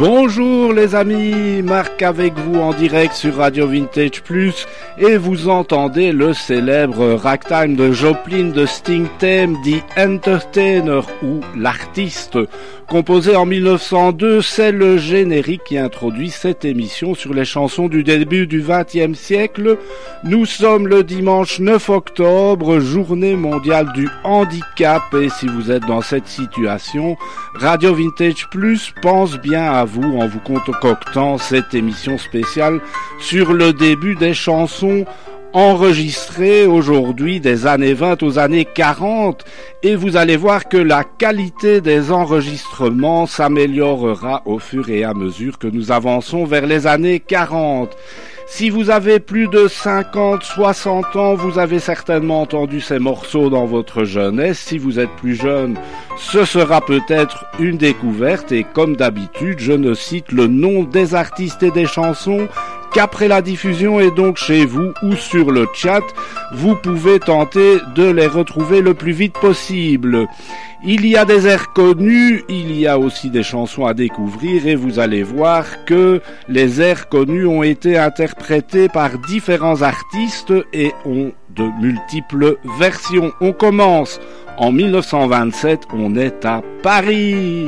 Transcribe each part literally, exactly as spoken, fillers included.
Bonjour les amis, Marc avec vous en direct sur Radio Vintage Plus et vous entendez le célèbre ragtime de Joplin de Sting theme The Entertainer ou l'artiste. Composé en mille neuf cent deux, c'est le générique qui introduit cette émission sur les chansons du début du vingtième siècle. Nous sommes le dimanche neuf octobre, journée mondiale du handicap, et si vous êtes dans cette situation, Radio Vintage Plus pense bien à vous en vous concoctant cette émission spéciale sur le début des chansons enregistrées aujourd'hui des années vingt aux années quarante, et vous allez voir que la qualité des enregistrements s'améliorera au fur et à mesure que nous avançons vers les années quarante. Si vous avez plus de cinquante, soixante ans, vous avez certainement entendu ces morceaux dans votre jeunesse. Si vous êtes plus jeune, ce sera peut-être une découverte, et comme d'habitude, je ne cite le nom des artistes et des chansons qu'après la diffusion, et donc chez vous ou sur le chat, vous pouvez tenter de les retrouver le plus vite possible. Il y a des airs connus, il y a aussi des chansons à découvrir, et vous allez voir que les airs connus ont été interprétés par différents artistes et ont de multiples versions. On commence en mille neuf cent vingt-sept, on est à Paris.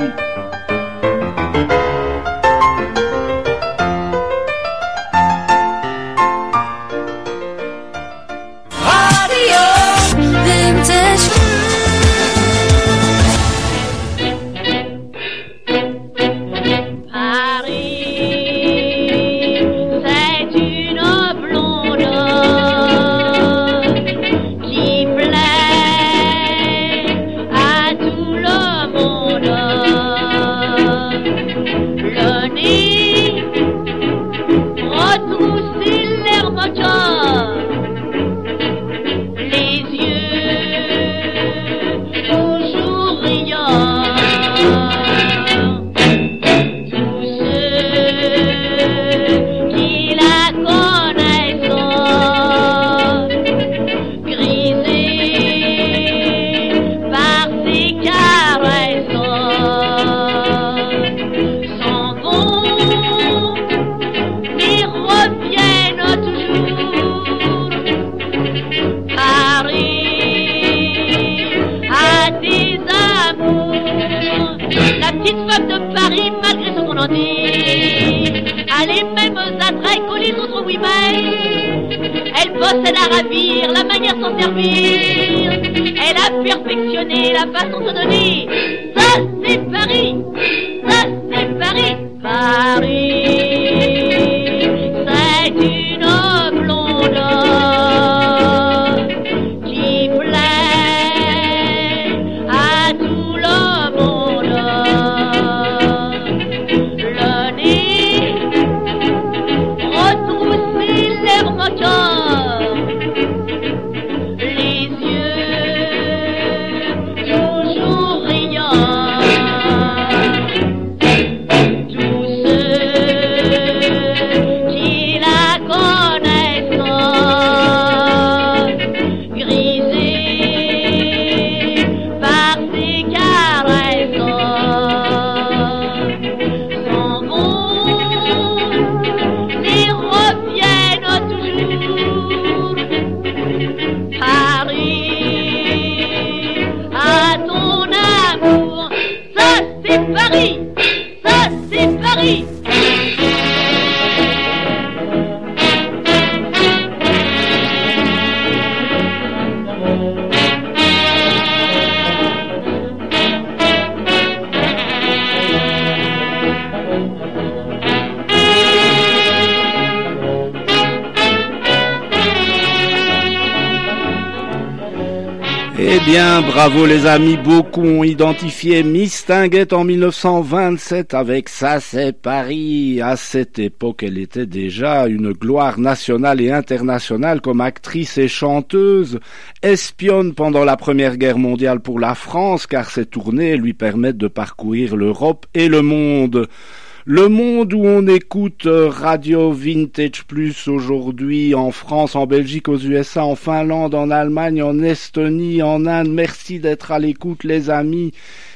Bravo les amis, beaucoup ont identifié Mistinguett en mille neuf cent vingt-sept avec Ça c'est Paris. À cette époque, elle était déjà une gloire nationale et internationale comme actrice et chanteuse. Espionne pendant la Première Guerre mondiale pour la France, car ses tournées lui permettent de parcourir l'Europe et le monde. Le monde où on écoute Radio Vintage Plus aujourd'hui, en France, en Belgique, aux U S A, en Finlande, en Allemagne, en Estonie, en Inde. Merci d'être à l'écoute les amis.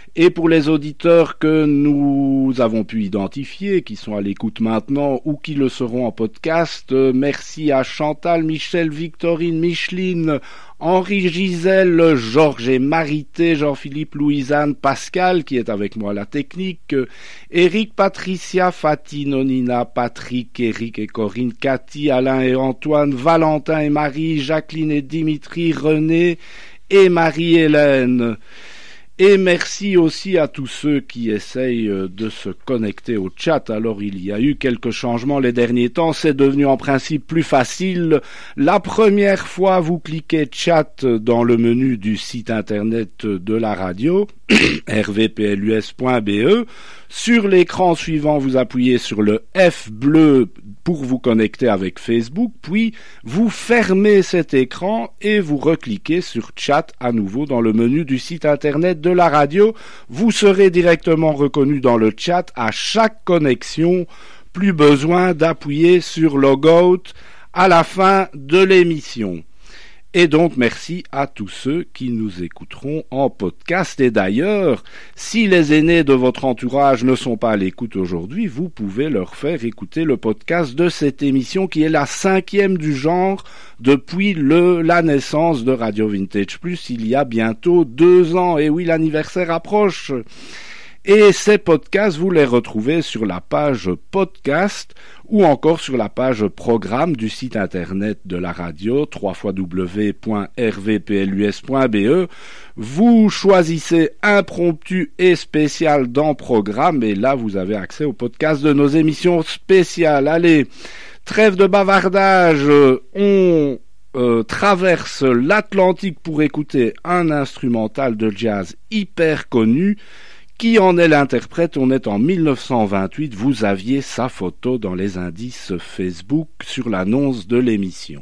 Et pour les auditeurs que nous avons pu identifier, qui sont à l'écoute maintenant ou qui le seront en podcast, euh, merci à Chantal, Michel, Victorine, Micheline, Henri, Gisèle, Georges et Marité, Jean-Philippe, Louisanne, Pascal, qui est avec moi à la technique, Eric, Patricia, Fatih, Nonina, Patrick, Eric et Corinne, Cathy, Alain et Antoine, Valentin et Marie, Jacqueline et Dimitri, René et Marie-Hélène. Et merci aussi à tous ceux qui essayent de se connecter au chat. Alors il y a eu quelques changements les derniers temps, c'est devenu en principe plus facile. La première fois, vous cliquez chat dans le menu du site internet de la radio, r v p l u s point b e. Sur l'écran suivant, vous appuyez sur le F bleu pour vous connecter avec Facebook, puis vous fermez cet écran et vous recliquez sur chat à nouveau dans le menu du site internet de la radio. Vous serez directement reconnu dans le chat à chaque connexion. Plus besoin d'appuyer sur logout à la fin de l'émission. Et donc, merci à tous ceux qui nous écouteront en podcast. Et d'ailleurs, si les aînés de votre entourage ne sont pas à l'écoute aujourd'hui, vous pouvez leur faire écouter le podcast de cette émission qui est la cinquième du genre depuis le, la naissance de Radio Vintage Plus, il y a bientôt deux ans. Et oui, l'anniversaire approche. Et ces podcasts, vous les retrouvez sur la page podcast ou encore sur la page programme du site internet de la radio, w w w point r v p l u s point b e. Vous choisissez impromptu et spécial dans programme et là, vous avez accès au podcast de nos émissions spéciales. Allez, trêve de bavardage, on euh, traverse l'Atlantique pour écouter un instrumental de jazz hyper connu. Qui en est l'interprète? On est en mille neuf cent vingt-huit, vous aviez sa photo dans les indices Facebook sur l'annonce de l'émission.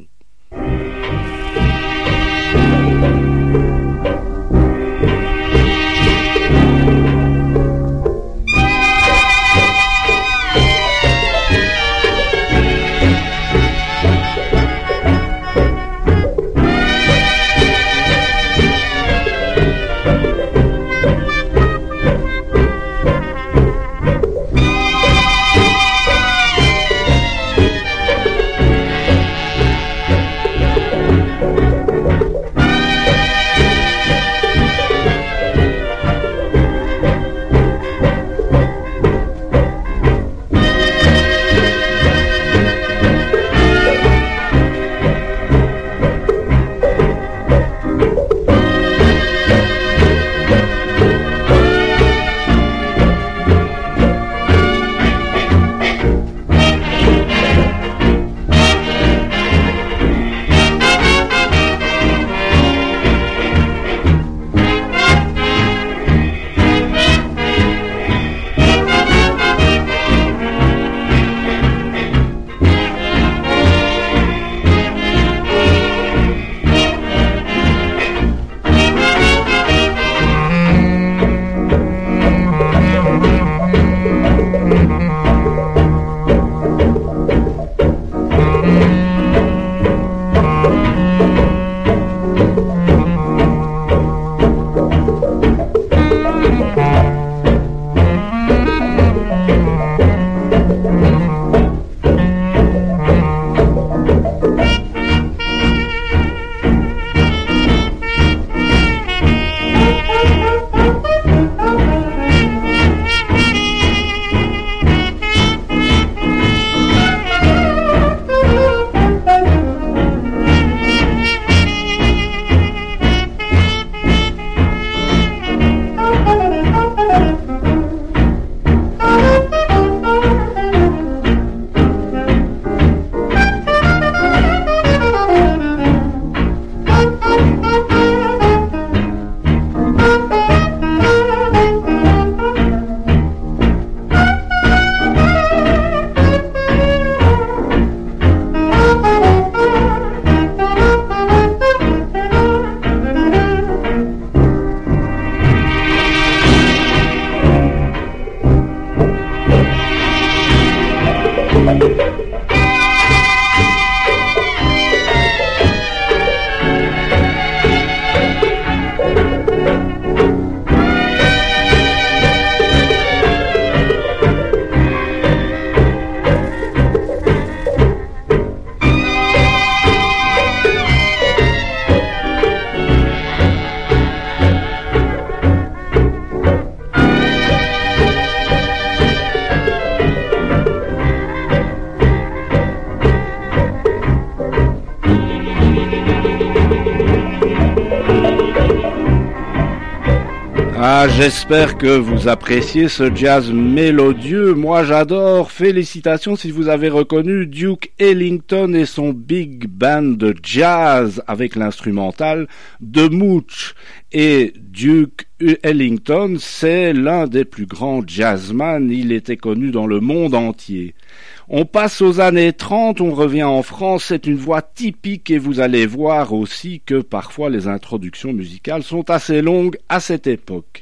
Ah, j'espère que vous appréciez ce jazz mélodieux. Moi, j'adore. Félicitations si vous avez reconnu Duke Ellington et son big band de jazz avec l'instrumental de Mooch. Et Duke Ellington, c'est l'un des plus grands jazzman. Il était connu dans le monde entier. On passe aux années trente, on revient en France, c'est une voix typique et vous allez voir aussi que parfois les introductions musicales sont assez longues à cette époque.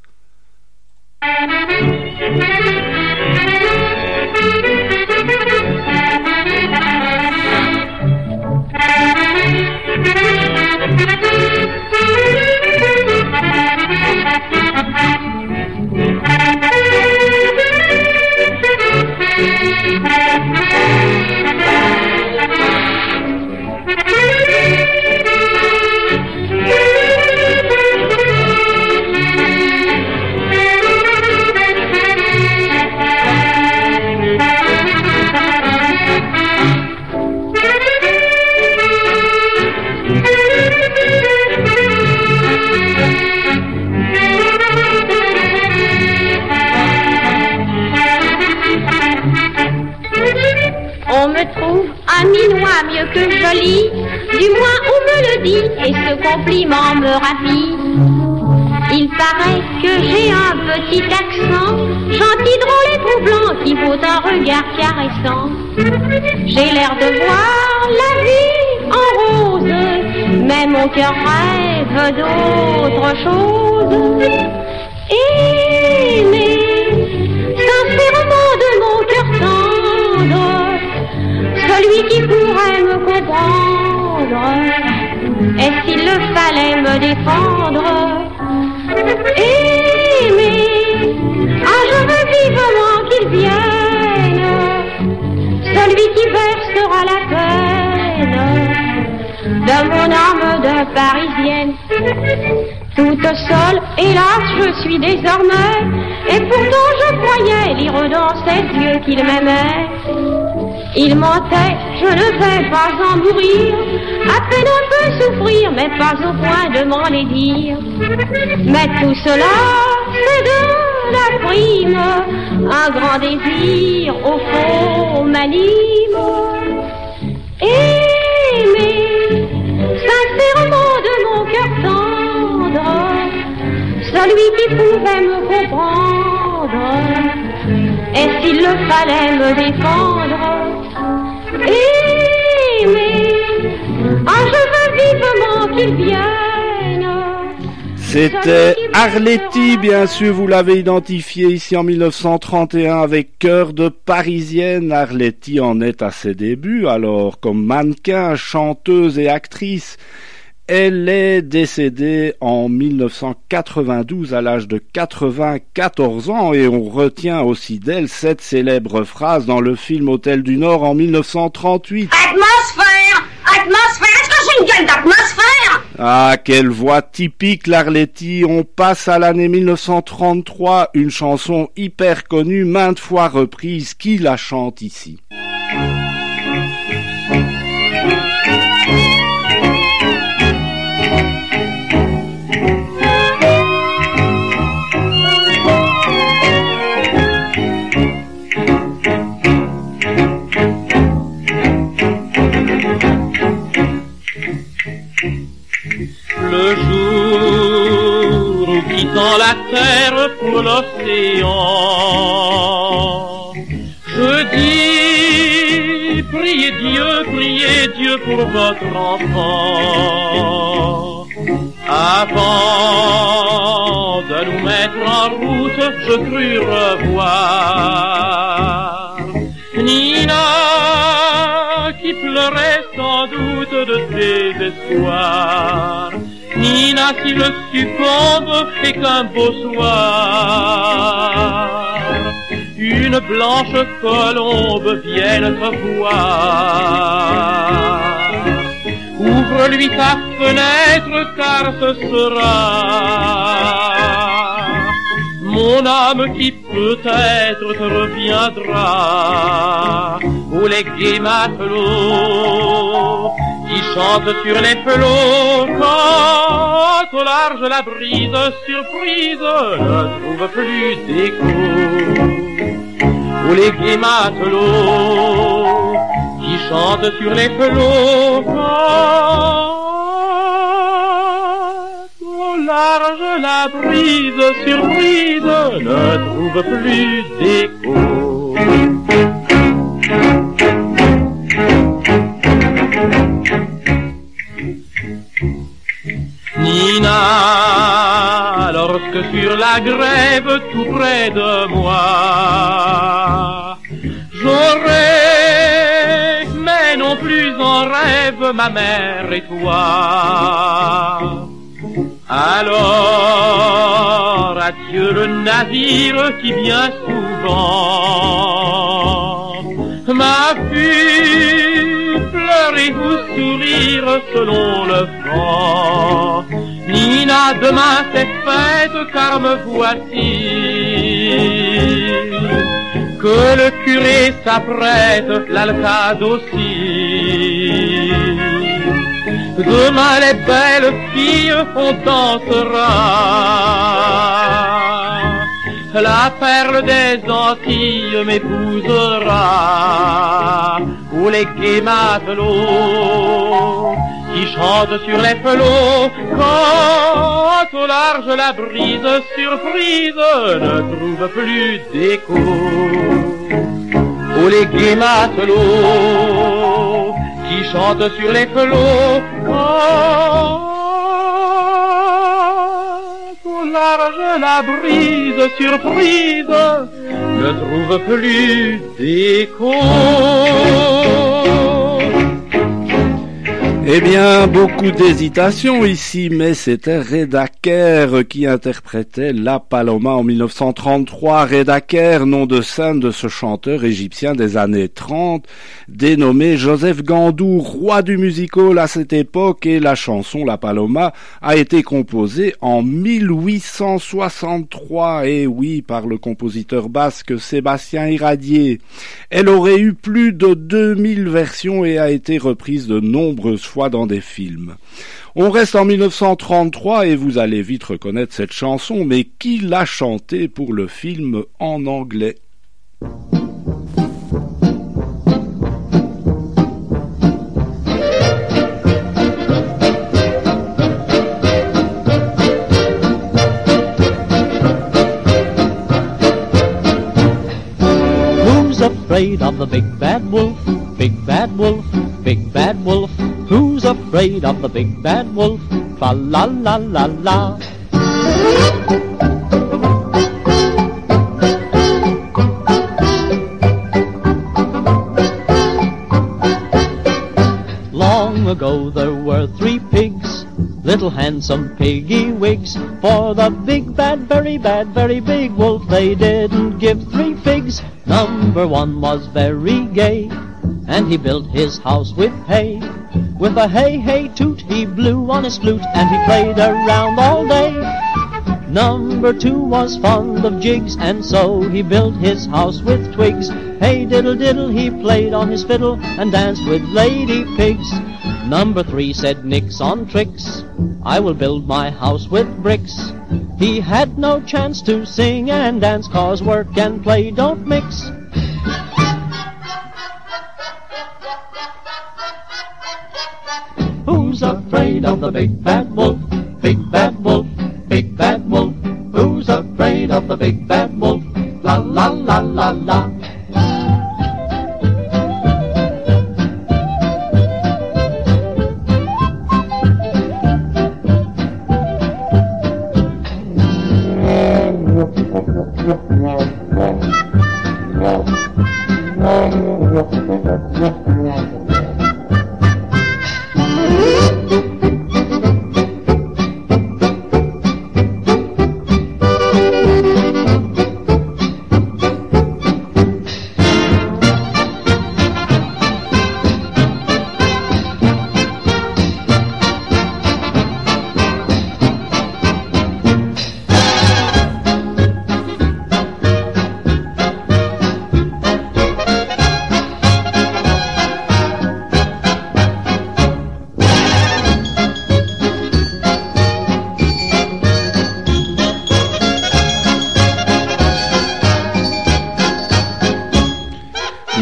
On me trouve un minois mieux que joli, du moins on me le dit, et ce compliment me ravit. Il paraît que j'ai un petit accent, gentil, drôle et troublant, qui vaut un regard caressant. J'ai l'air de voir la vie en rose, mais mon cœur rêve d'autre chose. Aimer, sincèrement de mon cœur tendre, celui qui pourrait me comprendre, et s'il le fallait me défendre. Aimer, ah je veux vivement qu'il vienne, celui qui versera la peine de mon âme de Parisienne. Toute seule, hélas, je suis désormais, et pourtant je croyais lire dans ses yeux qu'il m'aimait. Il mentait, je ne vais pas en mourir, à peine un peu souffrir, mais pas au point de m'en les dire. Mais tout cela, c'est de la prime, un grand désir, au fond, m'anime. Aimer, sincèrement de mon cœur tendre, celui qui pouvait me comprendre, et s'il le fallait me défendre. Aimer, ah je veux vivement qu'il vienne. C'était Arletty, bien sûr, vous l'avez identifié ici en mille neuf cent trente et un avec Cœur de Parisienne. Arletty en est à ses débuts, alors comme mannequin, chanteuse et actrice. Elle est décédée en mille neuf cent quatre-vingt-douze à l'âge de quatre-vingt-quatorze ans et on retient aussi d'elle cette célèbre phrase dans le film Hôtel du Nord en mille neuf cent trente-huit. Atmosphère, atmosphère, est-ce que j'ai une gueule d'atmosphère? Ah, quelle voix typique l'Arletty. On passe à l'année mille neuf cent trente-trois, une chanson hyper connue, maintes fois reprise. Qui la chante ici? Le jour où quittant la terre pour l'océan, je dis priez Dieu, priez Dieu pour votre enfant. Avant de nous mettre en route, je crus revoir Nina qui pleurait sans doute de désespoir. Nina s'il succombe et qu'un beau soir une blanche colombe vienne te voir. Ouvre-lui ta fenêtre car ce sera mon âme qui peut-être te reviendra. Oh les gais matelots qui chante sur les flots quand au large la brise surprise ne trouve plus d'écho. Ou les gais matelots qui chantent sur les flots quand au large la brise surprise ne trouve plus d'écho. Nina, lorsque sur la grève tout près de moi, j'aurai, mais non plus en rêve, ma mère et toi. Alors, adieu le navire qui bien souvent m'a vu pleurer ou sourire selon le vent. Nina, demain c'est fête car me voici, que le curé s'apprête, l'alcade aussi. Demain les belles filles on dansera, la perle des Antilles m'épousera. Ou les gais matelots qui chantent sur les flots quand au large la brise surprise ne trouve plus d'écho. Ou les gais matelots qui chantent sur les flots quand au large la brise surprise ne trouve plus d'écho. Eh bien, beaucoup d'hésitation ici, mais c'était Reda Kerr qui interprétait La Paloma en mille neuf cent trente-trois. Reda Kerr, nom de scène de ce chanteur égyptien des années trente, dénommé Joseph Gandou, roi du music-hall à cette époque, et la chanson La Paloma a été composée en mille huit cent soixante-trois, et oui, par le compositeur basque Sébastien Iradier. Elle aurait eu plus de deux mille versions et a été reprise de nombreuses fois dans des films. On reste en mille neuf cent trente-trois et vous allez vite reconnaître cette chanson, mais qui l'a chantée pour le film en anglais? Who's afraid of the big bad wolf? Big bad wolf, big bad wolf. Who's afraid of the big bad wolf? Fa la la la la. Long ago there were three pigs, little handsome piggy wigs. For the big bad, very bad, very big wolf they didn't give three figs. Number one was very gay, and he built his house with hay. With a hey hey toot he blew on his flute, and he played around all day. Number two was fond of jigs, and so he built his house with twigs. Hey diddle diddle he played on his fiddle and danced with lady pigs. Number three said nix on tricks, I will build my house with bricks. He had no chance to sing and dance, 'cause work and play don't mix. Who's afraid of the big bad wolf? Big bad wolf, big bad wolf. Who's afraid of the big bad wolf? La la la la la.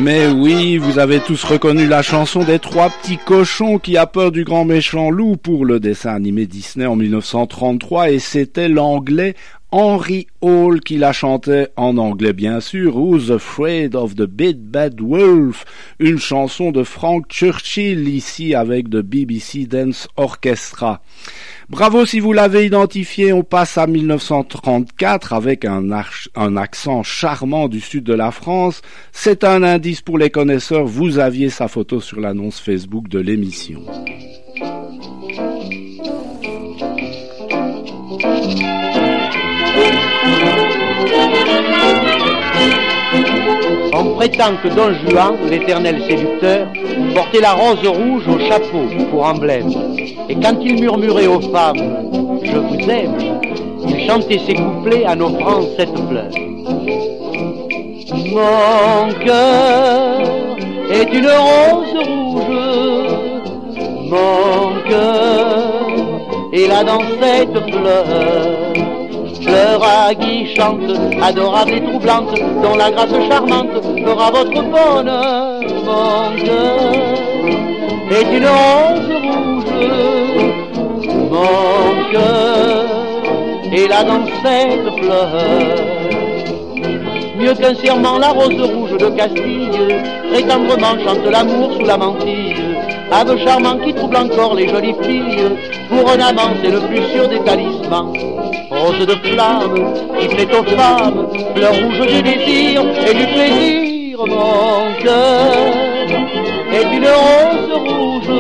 Mais oui, vous avez tous reconnu la chanson des trois petits cochons qui a peur du grand méchant loup pour le dessin animé Disney en mille neuf cent trente-trois, et c'était l'anglais Henry Hall qui la chantait en anglais bien sûr, Who's Afraid of the Big Bad Wolf, une chanson de Frank Churchill ici avec The B B C Dance Orchestra. Bravo si vous l'avez identifié, on passe à mille neuf cent trente-quatre avec un, arch, un accent charmant du sud de la France. C'est un indice pour les connaisseurs, vous aviez sa photo sur l'annonce Facebook de l'émission. On prétend que Don Juan, l'éternel séducteur, portait la rose rouge au chapeau pour emblème. Et quand il murmurait aux femmes « Je vous aime », il chantait ses couplets en offrant cette fleur. Mon cœur est une rose rouge, mon cœur est là dans cette fleur. Fleur aguichante, adorable et troublante, dont la grâce charmante fera votre bonheur. Mon cœur est une rose rouge, mon cœur est là dans cette fleur. Mieux qu'un serment, la rose rouge de Castille, très tendrement chante l'amour sous la mantille. Ave charmant qui trouble encore les jolies filles, pour un amant c'est le plus sûr des talismans. Rose de flamme qui plaît aux femmes, fleur rouge du désir et du plaisir. Mon cœur est une rose rouge,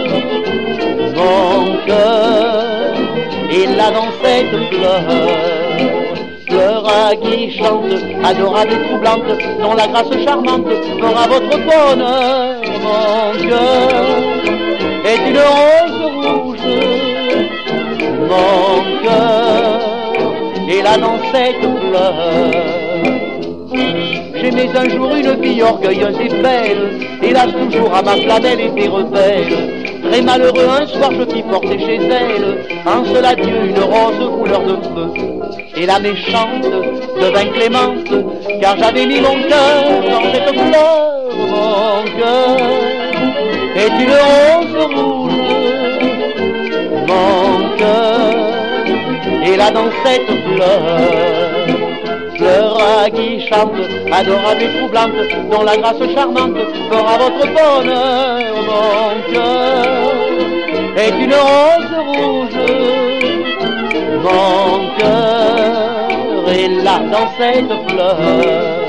mon cœur est là dans cette fleur. Fleur aguichante, adorable et troublante, dont la grâce charmante fera votre bonheur. Mon cœur est une rose rouge, mon cœur est là dans cette fleur. J'aimais un jour une fille orgueilleuse et belle, hélas toujours à ma flamelle était rebelle. Très malheureux un soir je fis porter chez elle, en cela Dieu une rose couleur de feu. Et la méchante devint clémente, car j'avais mis mon cœur dans cette fleur. Mon cœur est une rose rouge, mon cœur est là dans cette fleur. Fleur aguichante, adorable et troublante, dont la grâce charmante fera votre bonheur. Mon cœur est une rose rouge, mon cœur est là dans cette fleur.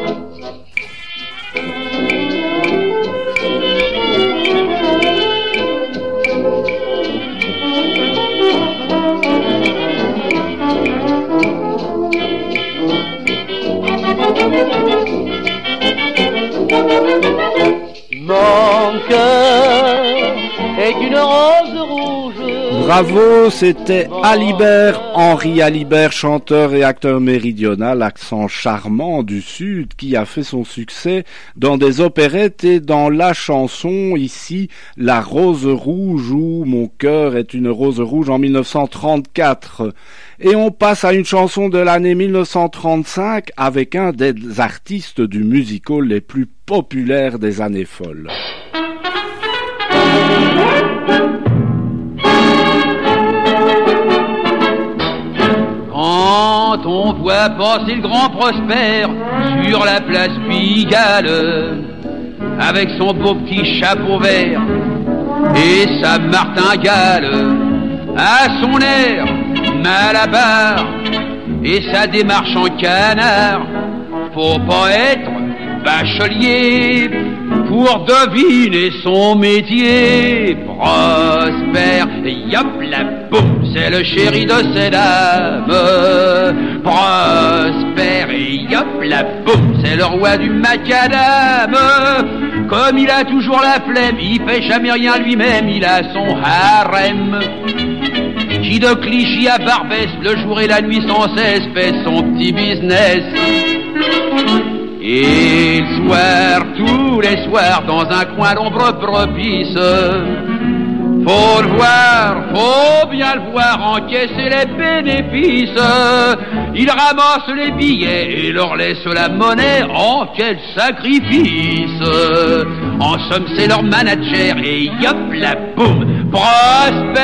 Mon cœur est une rose rouge. Bravo, c'était Alibert, Henri Alibert, chanteur et acteur méridional, accent charmant du Sud, qui a fait son succès dans des opérettes et dans la chanson ici, La Rose Rouge, ou Mon cœur est une rose rouge en mille neuf cent trente-quatre. Et on passe à une chanson de l'année mille neuf cent trente-cinq avec un des artistes du musical les plus populaires des années folles. Quand on voit passer le grand Prosper sur la place Pigalle, avec son beau petit chapeau vert et sa martingale, à son air Malabar et sa démarche en canard, faut pas être bachelier pour deviner son métier. Prosper, yop la boum, c'est le chéri de ces dames. Prosper, yop la boum, c'est le roi du macadam. Comme il a toujours la flemme, il fait jamais rien lui-même, il a son harem qui de Clichy à Barbès, le jour et la nuit sans cesse, fait son petit business. Et le soir, tous les soirs, dans un coin d'ombre propice, Faut le voir, faut bien le voir encaisser les bénéfices. Il ramasse les billets et leur laisse la monnaie. Oh, quel sacrifice! En somme, c'est leur manager et yop la boum, Prosper.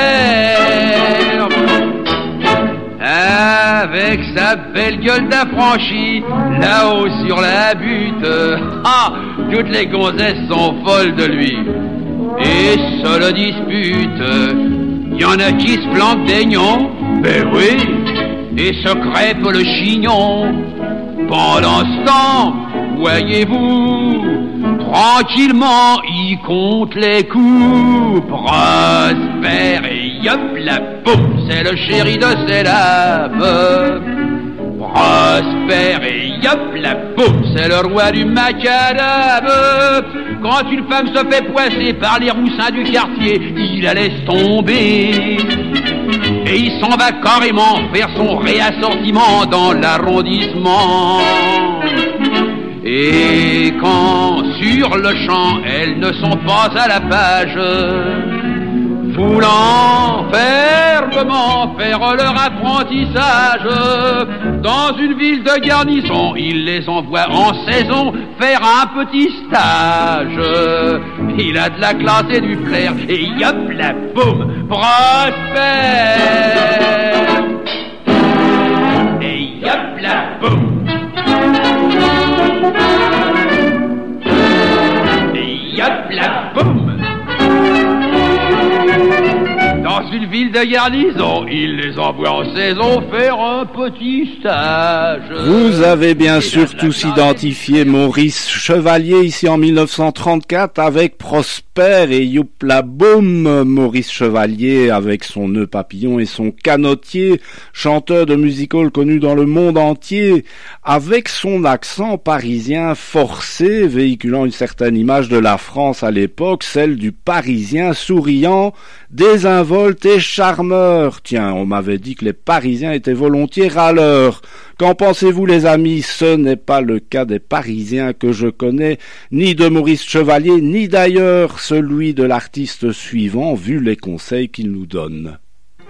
Avec sa belle gueule d'affranchi, là-haut sur la butte, ah, toutes les gonzesses sont folles de lui. Et se le dispute, y en a qui se plantent des nions, ben oui, et se crêpent le chignon. Pendant ce temps, voyez-vous, tranquillement, il compte les coups. Prosper et yop la boum, c'est le chéri de ses lames. Prosper et yop la boum, c'est le roi du macadam. Quand une femme se fait poisser par les roussins du quartier, il la laisse tomber. Et il s'en va carrément faire son réassortiment dans l'arrondissement. Et quand sur le champ elles ne sont pas à la page, voulant fermement faire leur apprentissage, dans une ville de garnison, il les envoie en saison faire un petit stage. Il a de la classe et du flair, et yop la boum, Prosper. Et yop la boum. Et yop la boum. Dans une ville de garnison, il les envoie en saison faire un petit stage. Vous avez bien sûr tous identifié Maurice Chevalier ici en mille neuf cent trente-quatre avec Prosper et youpla boum. Maurice Chevalier avec son nœud papillon et son canotier, chanteur de music-hall connu dans le monde entier, avec son accent parisien forcé, véhiculant une certaine image de la France à l'époque, celle du Parisien souriant, désinvolte et charmeur. Tiens, on m'avait dit que les Parisiens étaient volontiers râleurs. Qu'en pensez-vous, les amis? Ce n'est pas le cas des Parisiens que je connais, ni de Maurice Chevalier, ni d'ailleurs celui de l'artiste suivant, vu les conseils qu'il nous donne.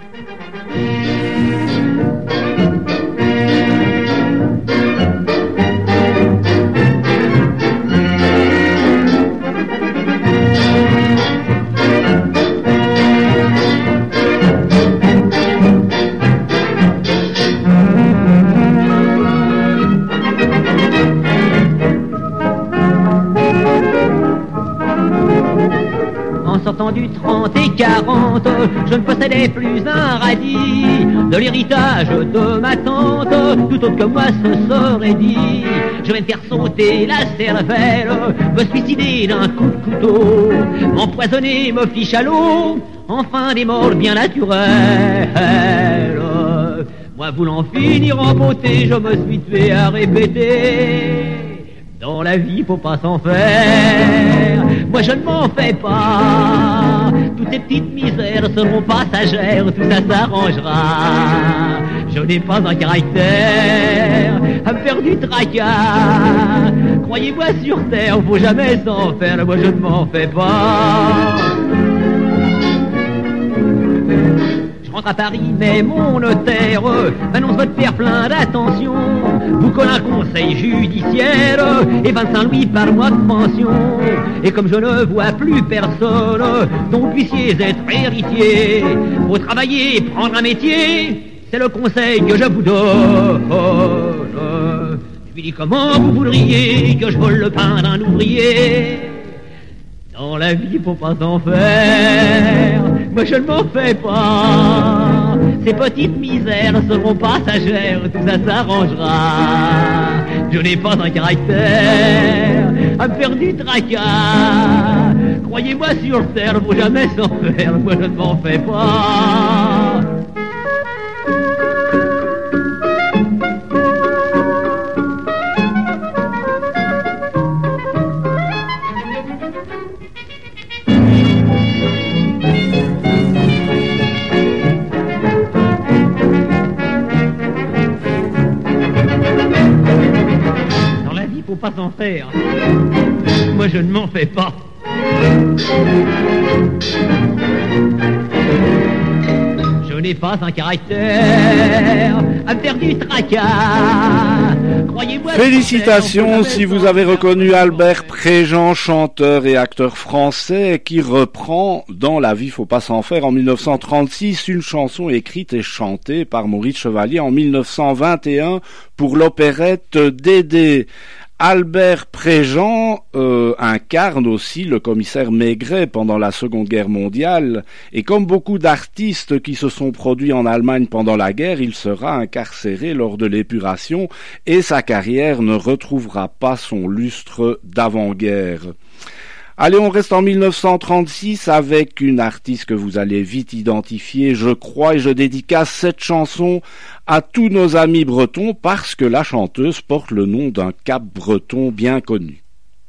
Sortant du trente et quarante, je ne possédais plus un radis de l'héritage de ma tante, tout autre que moi se serait dit. Je vais me faire sauter la cervelle, me suicider d'un coup de couteau, m'empoisonner, me fiche à l'eau, enfin des morts bien naturelles. Moi voulant finir en beauté, je me suis tué à répéter. Dans la vie, faut pas s'en faire. Moi, je ne m'en fais pas. Toutes ces petites misères seront passagères. Tout ça s'arrangera. Je n'ai pas un caractère à me faire du tracas. Croyez-moi, sur terre, faut jamais s'en faire. Moi, je ne m'en fais pas. Je rentre à Paris, mais mon notaire m'annonce votre faire plein d'attention. Vous colle un conseil judiciaire et vingt-cinq louis par mois de pension. Et comme je ne vois plus personne dont vous puissiez être héritier, faut travailler et prendre un métier, c'est le conseil que je vous donne. Je lui dis comment vous voudriez que je vole le pain d'un ouvrier. Dans la vie, faut pas s'en faire. Moi, je ne m'en fais pas. Ces petites misères seront passagères. Tout ça s'arrangera. Je n'ai pas un caractère à me faire du tracas. Croyez-moi, sur terre, faut jamais s'en faire. Moi, je ne m'en fais pas. Faut pas s'en faire. Moi, je ne m'en fais pas. Je n'ai pas un caractère à me faire du tracas. Croyez-moi. Félicitations si vous avez reconnu Albert Préjean, chanteur et acteur français qui reprend dans La vie faut pas s'en faire en mille neuf cent trente-six une chanson écrite et chantée par Maurice Chevalier en mille neuf cent vingt et un pour l'opérette Dédé. Albert Préjean euh, incarne aussi le commissaire Maigret pendant la Seconde Guerre mondiale et comme beaucoup d'artistes qui se sont produits en Allemagne pendant la guerre, il sera incarcéré lors de l'épuration et sa carrière ne retrouvera pas son lustre d'avant-guerre. Allez, on reste en mille neuf cent trente-six avec une artiste que vous allez vite identifier, je crois, et je dédicace cette chanson à tous nos amis bretons parce que la chanteuse porte le nom d'un cap breton bien connu.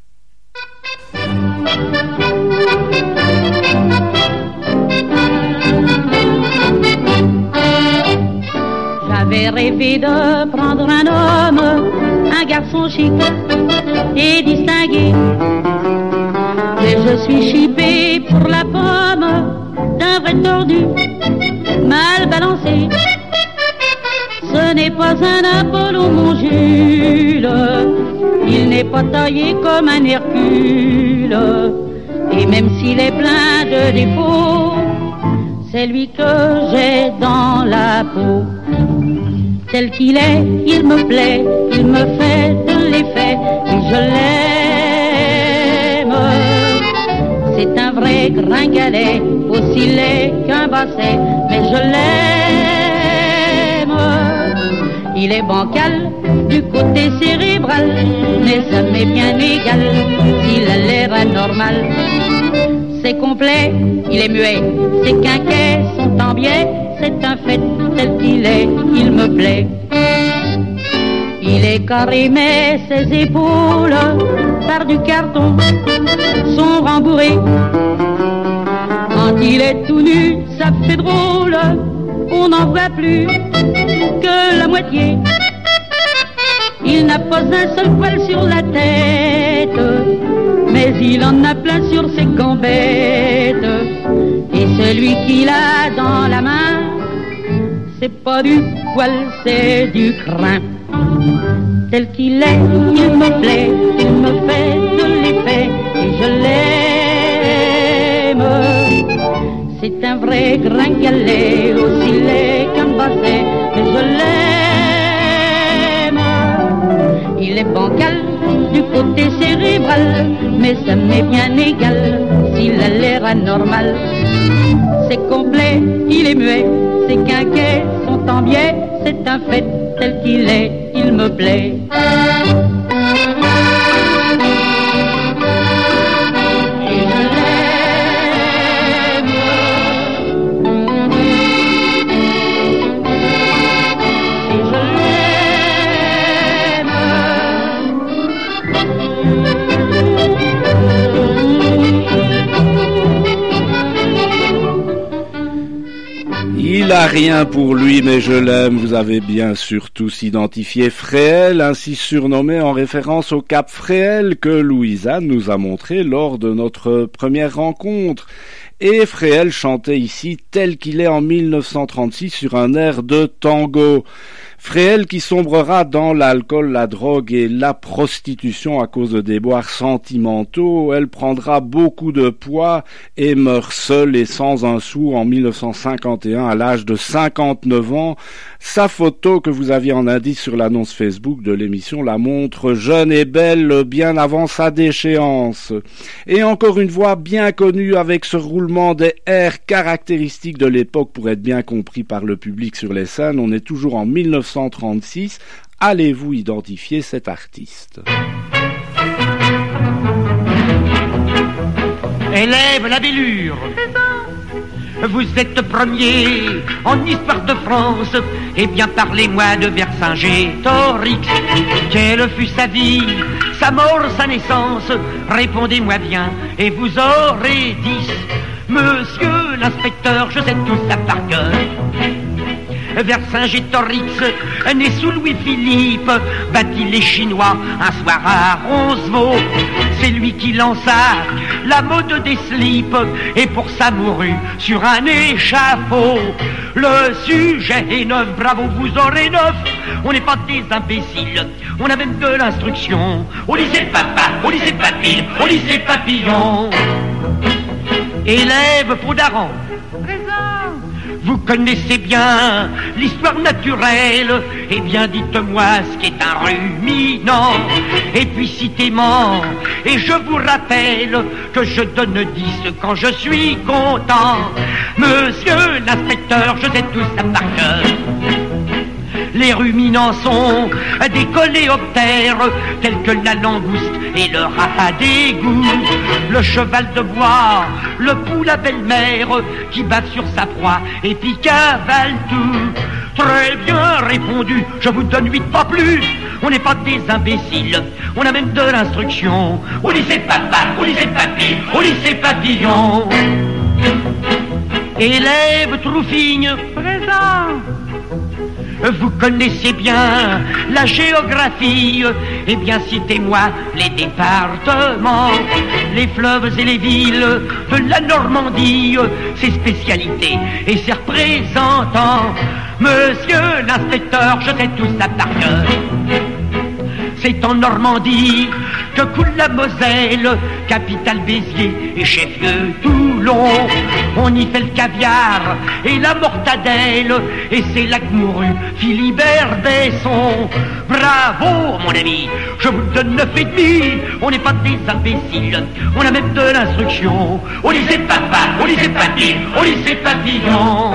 J'avais rêvé de prendre un homme, un garçon chic et distingué. Mais je suis chipé pour la pomme d'un vrai tordu, mal balancé. Ce n'est pas un Apollon, mon Jules, il n'est pas taillé comme un Hercule. Et même s'il est plein de défauts, c'est lui que j'ai dans la peau. Tel qu'il est, il me plaît, il me fait de l'effet, et je l'aime. C'est un vrai gringalet, aussi laid qu'un basset, mais je l'aime. Il est bancal du côté cérébral, mais ça m'est bien égal s'il a l'air anormal. C'est complet, il est muet, ses quinquets sont en biais, c'est un fait tel qu'il est, il me plaît. Il est carré mais ses épaules par du carton sont rembourrées. Quand il est tout nu, ça fait drôle, on n'en voit plus que la moitié. Il n'a pas un seul poil sur la tête, mais il en a plein sur ses gambettes. Et celui qu'il a dans la main, c'est pas du poil, c'est du crin. Tel qu'il est, il me plaît, il me fait de l'effet, et je l'aime. C'est un vrai gringalet, aussi laid qu'un basset, mais je l'aime. Il est bancal du côté cérébral, mais ça m'est bien égal s'il a l'air anormal. C'est complet, il est muet, ses quinquets sont en biais, c'est un fait tel qu'il est, il me plaît. Il a rien pour lui, mais je l'aime. Vous avez bien sûr tous identifié Fréhel, ainsi surnommé en référence au Cap Fréhel que Louisa nous a montré lors de notre première rencontre. Et Fréhel chantait ici tel qu'il est en mille neuf cent trente-six sur un air de tango. Fréhel qui sombrera dans l'alcool, la drogue et la prostitution à cause de déboires sentimentaux. Elle prendra beaucoup de poids et meurt seule et sans un sou en mille neuf cent cinquante et un à l'âge de cinquante-neuf ans. Sa photo que vous aviez en indice sur l'annonce Facebook de l'émission la montre jeune et belle bien avant sa déchéance. Et encore une voix bien connue avec ce roulement des airs caractéristiques de l'époque pour être bien compris par le public sur les scènes. On est toujours en mille neuf cent trente-six. Allez-vous identifier cet artiste? Élève la bellure. Vous êtes premier en histoire de France. Eh bien parlez-moi de Vercingétorix. Quelle fut sa vie, sa mort, sa naissance? Répondez-moi bien et vous aurez dix. Monsieur l'inspecteur, je sais tout ça par cœur. Vercingétorix, né sous Louis-Philippe, battit les Chinois un soir à Roncevaux. C'est lui qui lança la mode des slips et pour ça mourut sur un échafaud. Le sujet est neuf, bravo, vous aurez neuf. On n'est pas des imbéciles, on a même de l'instruction. Au lycée papa, au lycée papille, au lycée papillon. Élève Faudaran, présent. Vous connaissez bien l'histoire naturelle. Eh bien dites-moi ce qu'est un ruminant. Et puis citez-moi, et je vous rappelle que je donne dix quand je suis content. Monsieur l'inspecteur, je sais tout ça par cœur. Les ruminants sont des coléoptères tels que la langouste et le rat d'égout, le cheval de bois, le poule à belle-mère qui bat sur sa proie et puis cavale tout. Très bien répondu, je vous donne huit pas plus. On n'est pas des imbéciles, on a même de l'instruction. Au lycée papa, au lycée papy, au lycée papillon. Élève Troufigne, présent. Vous connaissez bien la géographie, eh bien citez-moi les départements, les fleuves et les villes de la Normandie, ses spécialités et ses représentants. Monsieur l'inspecteur, je sais tout ça par cœur. C'est en Normandie que coule la Moselle, capitale Béziers et chef-lieu Toulon. On y fait le caviar et la mortadelle, et c'est là que mourut Philibert Besson. Bravo mon ami, je vous donne neuf et demi. On n'est pas des imbéciles, on a même de l'instruction. Au lycée papa, au lycée papy, au lycée papillon.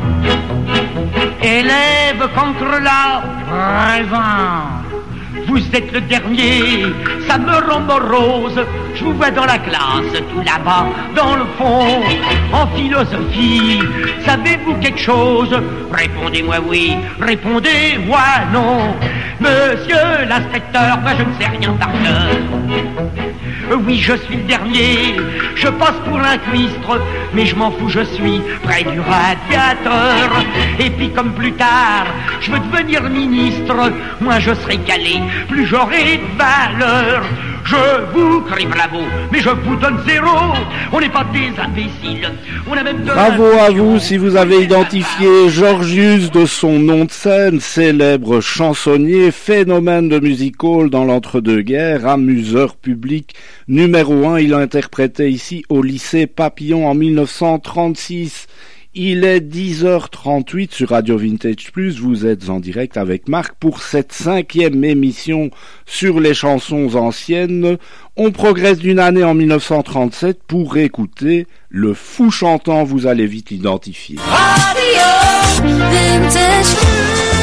Élève Cancrela, présent. Vous êtes le dernier, ça me rend morose. Je vous vois dans la classe, tout là-bas, dans le fond. En philosophie, savez-vous quelque chose? Répondez-moi oui, répondez-moi non. Monsieur l'inspecteur, moi je ne sais rien par cœur. Oui, je suis le dernier, je passe pour un cuistre, mais je m'en fous, je suis près du radiateur. Et puis comme plus tard, je veux devenir ministre, moi je serai calé, plus j'aurai de valeur. Je vous crie bravo, mais je vous donne zéro. On n'est pas des imbéciles, on a même de... Bravo à vous si vous avez identifié Georgius de son nom de scène, célèbre chansonnier, phénomène de music hall dans l'entre-deux-guerres, amuseur public numéro un. Il a interprété ici au lycée Papillon en mille neuf cent trente-six. Il est dix heures trente-huit sur Radio Vintage Plus, vous êtes en direct avec Marc pour cette cinquième émission sur les chansons anciennes. On progresse d'une année en mille neuf cent trente-sept pour écouter Le Fou Chantant, vous allez vite l'identifier. Radio Vintage Plus.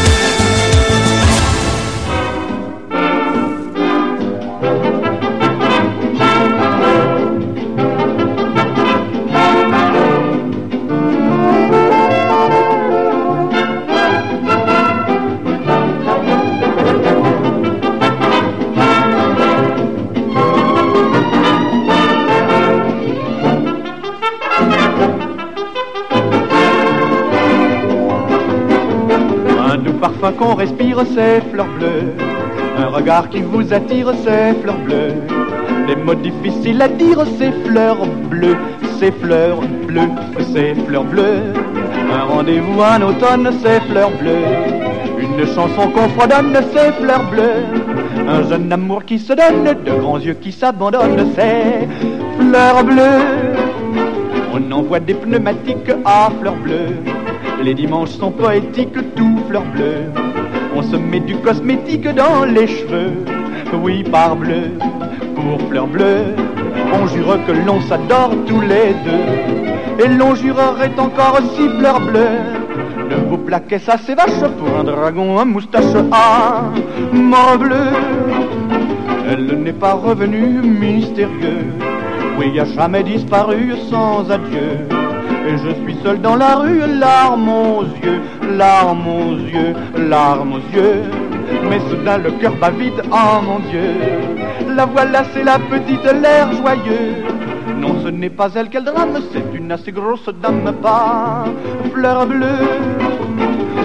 Parfum qu'on respire, c'est fleurs bleues. Un regard qui vous attire, c'est fleurs bleues. Des mots difficiles à dire, c'est fleurs bleues. C'est fleurs bleues, c'est fleurs bleues. Un rendez-vous en automne, c'est fleurs bleues. Une chanson qu'on fredonne, c'est fleurs bleues. Un jeune amour qui se donne, de grands yeux qui s'abandonnent, c'est fleurs bleues. On envoie des pneumatiques à fleurs bleues. Les dimanches sont poétiques, tout fleurs bleues. On se met du cosmétique dans les cheveux. Oui, parbleu, pour fleurs bleues. On jure que l'on s'adore tous les deux. Et l'on jurerait encore si fleurs bleues ne vous plaquez ça, c'est vache. Pour un dragon, un moustache, ah, morbleu. Elle n'est pas revenue mystérieux. Oui, a jamais disparu sans adieu. Et je suis seul dans la rue, larmes aux yeux, larmes aux yeux, larmes aux yeux. Mais soudain le cœur bat vite, oh mon Dieu. La voilà, c'est la petite, l'air joyeux. Non, ce n'est pas elle qu'elle drame, c'est une assez grosse dame, pas fleur bleue.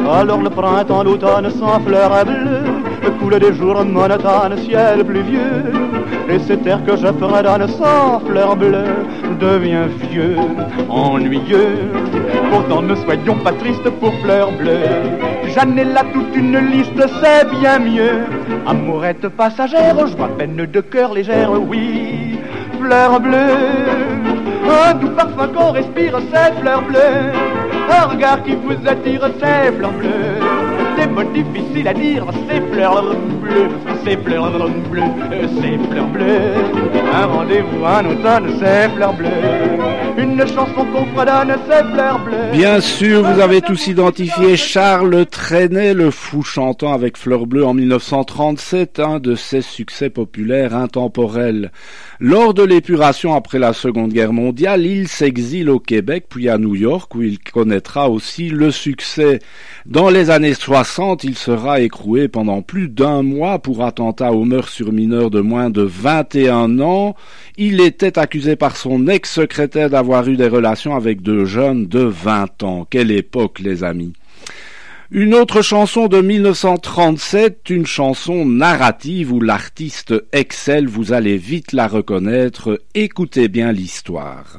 Alors le printemps, l'automne sans fleurs bleues coule des jours monotones, ciel pluvieux. Et cet air que je fredonne sans fleurs bleues devient vieux, ennuyeux. Pourtant ne soyons pas tristes pour fleurs bleues. J'en ai là toute une liste, c'est bien mieux. Amourette passagère, joie peine de cœur légère, oui, fleurs bleues. Un doux parfum qu'on respire, c'est fleurs bleues. Un regard qui vous attire, c'est fleurs bleues. Des mots difficiles à dire, c'est fleurs bleues, c'est fleurs bleues, c'est fleurs bleues. Un rendez-vous en automne, c'est fleurs bleues. Une chanson qu'on fredonne, c'est fleurs bleues. Bien sûr, vous avez tous identifié Charles Trenet, le fou chantant avec Fleurs bleues en mille neuf cent trente-sept, un de ses succès populaires intemporels. Lors de l'épuration après la Seconde Guerre mondiale, il s'exile au Québec puis à New York où il connaîtra aussi le succès. Dans les années soixante, il sera écroué pendant plus d'un mois pour attentat aux mœurs sur mineurs de moins de vingt et un ans. Il était accusé par son ex-secrétaire d'avoir eu des relations avec deux jeunes de vingt ans. Quelle époque, les amis! Une autre chanson de mille neuf cent trente-sept, une chanson narrative où l'artiste excelle, vous allez vite la reconnaître. Écoutez bien l'histoire.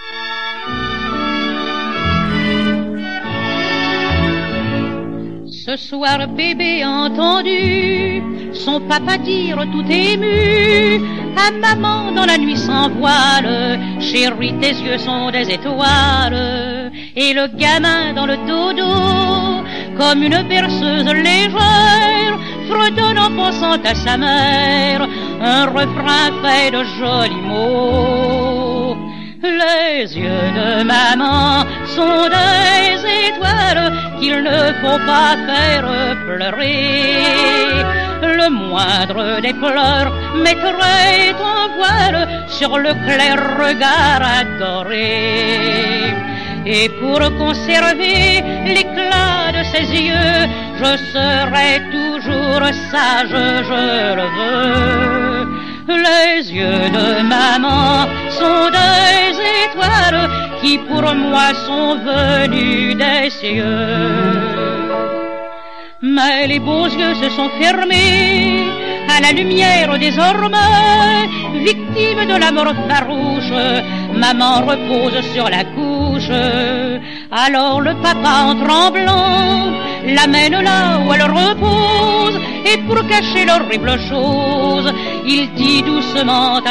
Ce soir, bébé a entendu son papa dire tout ému à maman dans la nuit sans voile: chérie, tes yeux sont des étoiles. Et le gamin dans le dodo, comme une berceuse légère, fredonne en pensant à sa mère un refrain fait de jolis mots. Les yeux de maman sont des étoiles qu'il ne faut pas faire pleurer. Le moindre des pleurs mettrait un voile sur le clair regard adoré. Et pour conserver l'éclat de ses yeux, je serai toujours sage, je le veux. Les yeux de maman sont des étoiles qui pour moi sont venues des cieux. Mais les beaux yeux se sont fermés à la lumière désormais, victime de la mort farouche. Maman repose sur la couche. Alors le papa en tremblant l'amène là où elle repose, et pour cacher l'horrible chose, il dit doucement à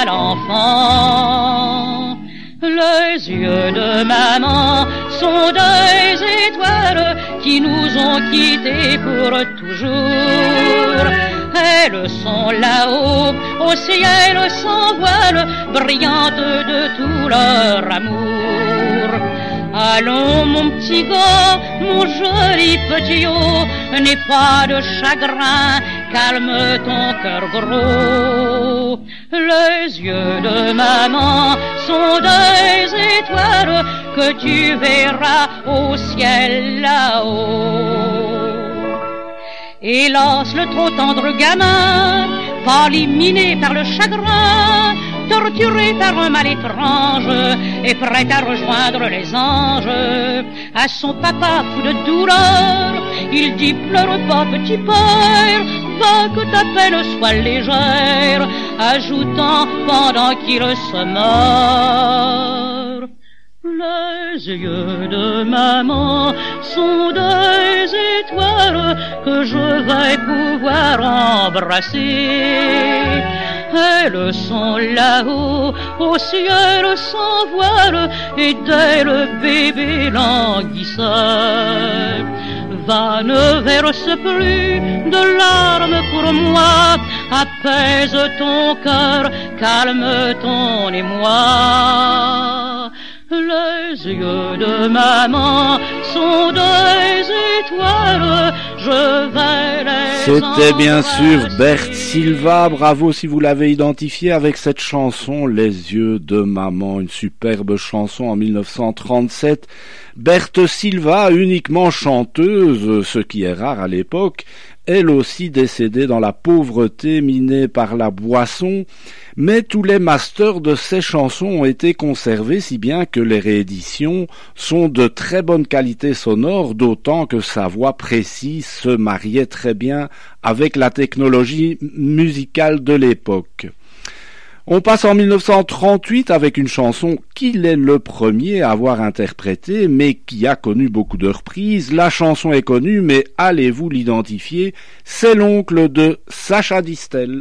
l'enfant: les yeux de maman sont des étoiles qui nous ont quittés pour toujours. Elles sont là-haut, au ciel sans voile, brillantes de tout leur amour. Allons mon petit gars, mon joli petit haut, n'aie pas de chagrin, calme ton cœur gros. Les yeux de maman sont des étoiles que tu verras au ciel là-haut. Hélas, le trop tendre gamin, pâli, miné par le chagrin, torturé par un mal étrange, est prêt à rejoindre les anges. À son papa fou de douleur, il dit: pleure pas petit père, va que ta peine soit légère, ajoutant pendant qu'il se meurt: les yeux de maman sont des étoiles que je vais pouvoir embrasser. Elles sont là-haut, au ciel sans voile, et dès le bébé languissait. Va, ne verse plus de larmes pour moi, apaise ton cœur, calme ton émoi. Les yeux de maman sont des étoiles, je vais les C'était bien sûr Bert Silva, bravo si vous l'avez identifié avec cette chanson Les yeux de maman, une superbe chanson en mille neuf cent trente-sept. Berthe Silva, uniquement chanteuse, ce qui est rare à l'époque, elle aussi décédée dans la pauvreté minée par la boisson, mais tous les masters de ces chansons ont été conservés, si bien que les rééditions sont de très bonne qualité sonore, d'autant que sa voix précise se mariait très bien avec la technologie musicale de l'époque. On passe en mille neuf cent trente-huit avec une chanson qu'il est le premier à avoir interprétée, mais qui a connu beaucoup de reprises. La chanson est connue, mais allez-vous l'identifier? C'est l'oncle de Sacha Distel.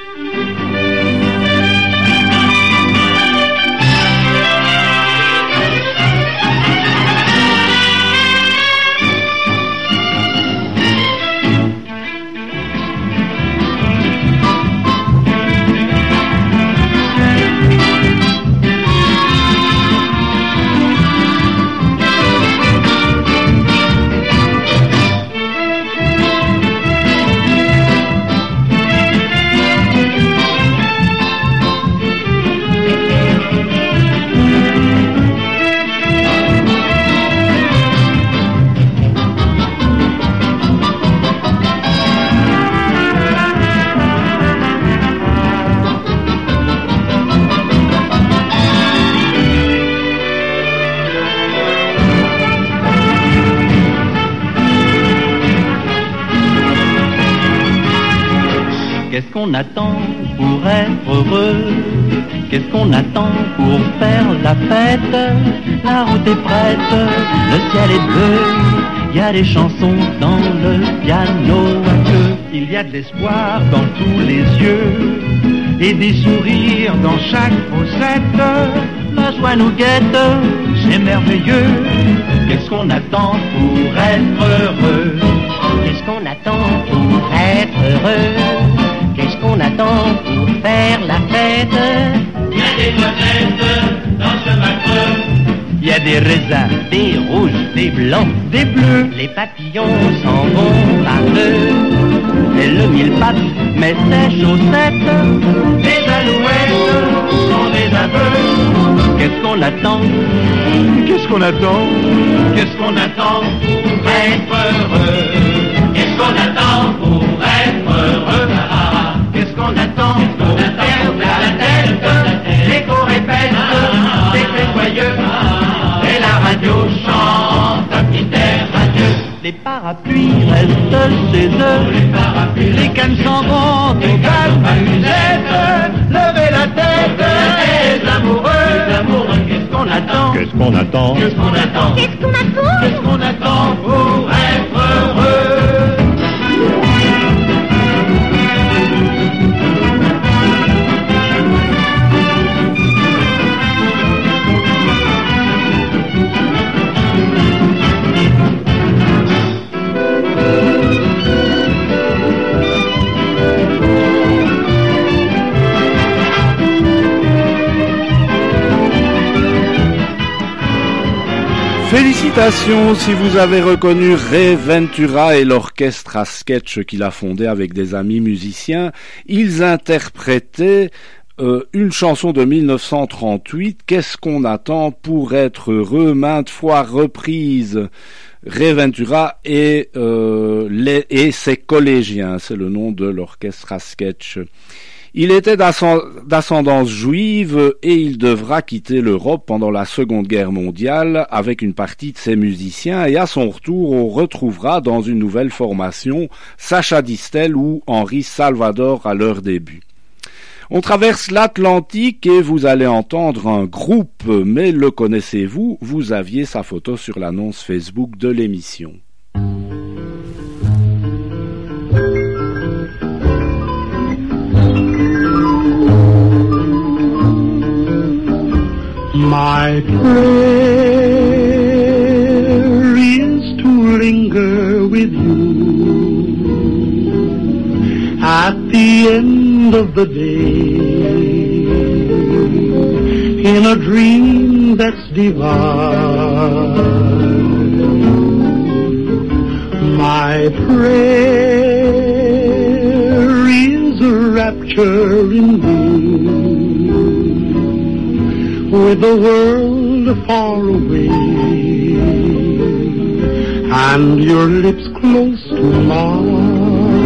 Qu'est-ce qu'on attend pour être heureux? Qu'est-ce qu'on attend pour faire la fête? La route est prête, le ciel est bleu, il y a des chansons dans le piano à queue. Il y a de l'espoir dans tous les yeux et des sourires dans chaque fossette. La joie nous guette, c'est merveilleux. Qu'est-ce qu'on attend pour être heureux? Qu'est-ce qu'on attend pour être heureux? Qu'est-ce qu'on attend pour faire la fête? Il y a des noisettes dans ce macreux. Il y a des raisins, des rouges, des blancs, des bleus. Les papillons s'en vont par deux. Et le mille pattes met ses chaussettes. Les alouettes sont des aveux. Qu'est-ce qu'on attend? Qu'est-ce qu'on attend? Qu'est-ce qu'on attend pour être heureux? Qu'est-ce qu'on attend pour être heureux? Qu'est-ce qu'on attend pour faire la tête? L'écho répète, c'est très joyeux. Et la radio chante un petit air radieux. Les parapluies restent chez eux. Les parapluies, les cannes s'en vont au calme à musette. Levez la tête, les amoureux. Les amoureux, qu'est-ce qu'on attend? Qu'est-ce qu'on attend? Qu'est-ce qu'on attend? Qu'est-ce qu'on attend? Qu'est-ce qu'on attend pour être heureux? Félicitations si vous avez reconnu Ray Ventura et l'orchestre à sketch qu'il a fondé avec des amis musiciens. Ils interprétaient euh, une chanson de mille neuf cent trente-huit, Qu'est-ce qu'on attend pour être heureux, maintes fois reprise. Ray Ventura et, euh, les, et ses collégiens, c'est le nom de l'orchestre à sketch. Il était d'ascendance juive et il devra quitter l'Europe pendant la Seconde Guerre mondiale avec une partie de ses musiciens, et à son retour on retrouvera dans une nouvelle formation Sacha Distel ou Henri Salvador à leur début. On traverse l'Atlantique et vous allez entendre un groupe, mais le connaissez-vous? Vous aviez sa photo sur l'annonce Facebook de l'émission. My prayer is to linger with you at the end of the day in a dream that's divine. My prayer is a rapture in you, with the world far away and your lips close to mine.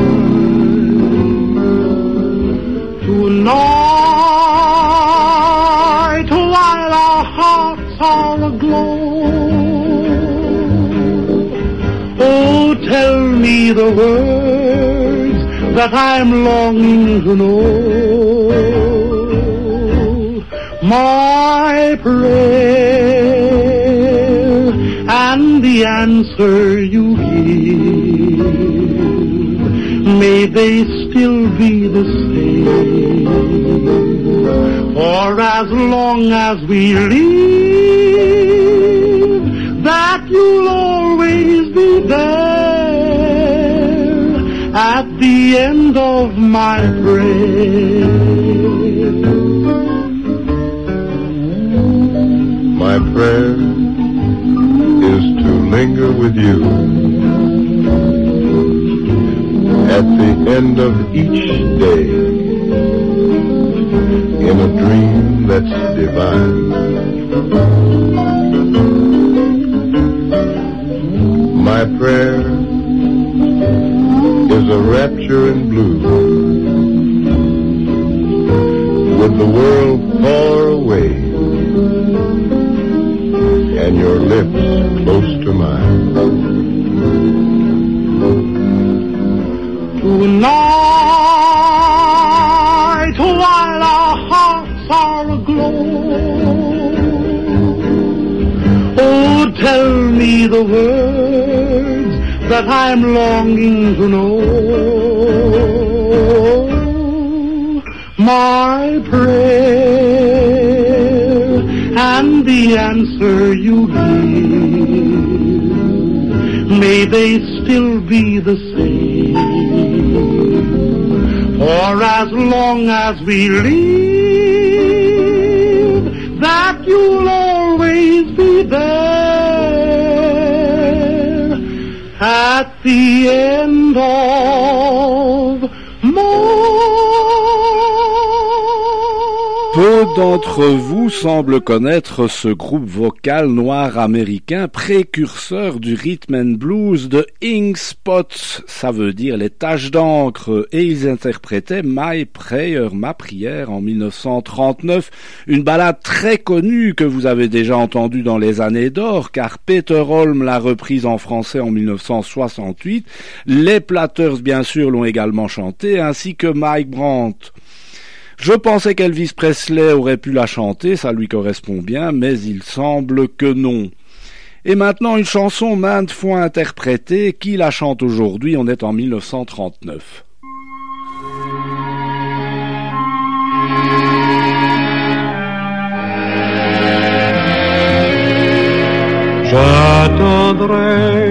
me the words that I'm longing to know. My prayer and the answer you give, may they still be the same. For as long as we live, that you'll always be there at the end of my prayer. My prayer is to linger with you at the end of each day in a dream that's divine. My prayer is a rapture in blue with the world far away and your lips close to mine. Tonight, while our hearts are aglow, oh, tell me the words that I'm longing to know. My prayer and the answer you give, may they still be the same. For as long as we live, that you'll always be there at the end of my. Peu d'entre vous semblent connaître ce groupe vocal noir américain précurseur du rhythm and blues de Ink Spots, ça veut dire les taches d'encre, et ils interprétaient My Prayer, ma prière en mille neuf cent trente-neuf, une ballade très connue que vous avez déjà entendue dans les années d'or, car Peter Holm l'a reprise en français en mille neuf cent soixante-huit, les Platters bien sûr l'ont également chantée, ainsi que Mike Brandt. Je pensais qu'Elvis Presley aurait pu la chanter, ça lui correspond bien, mais il semble que non. Et maintenant une chanson maintes fois interprétée, qui la chante aujourd'hui? On est en mille neuf cent trente-neuf. J'attendrai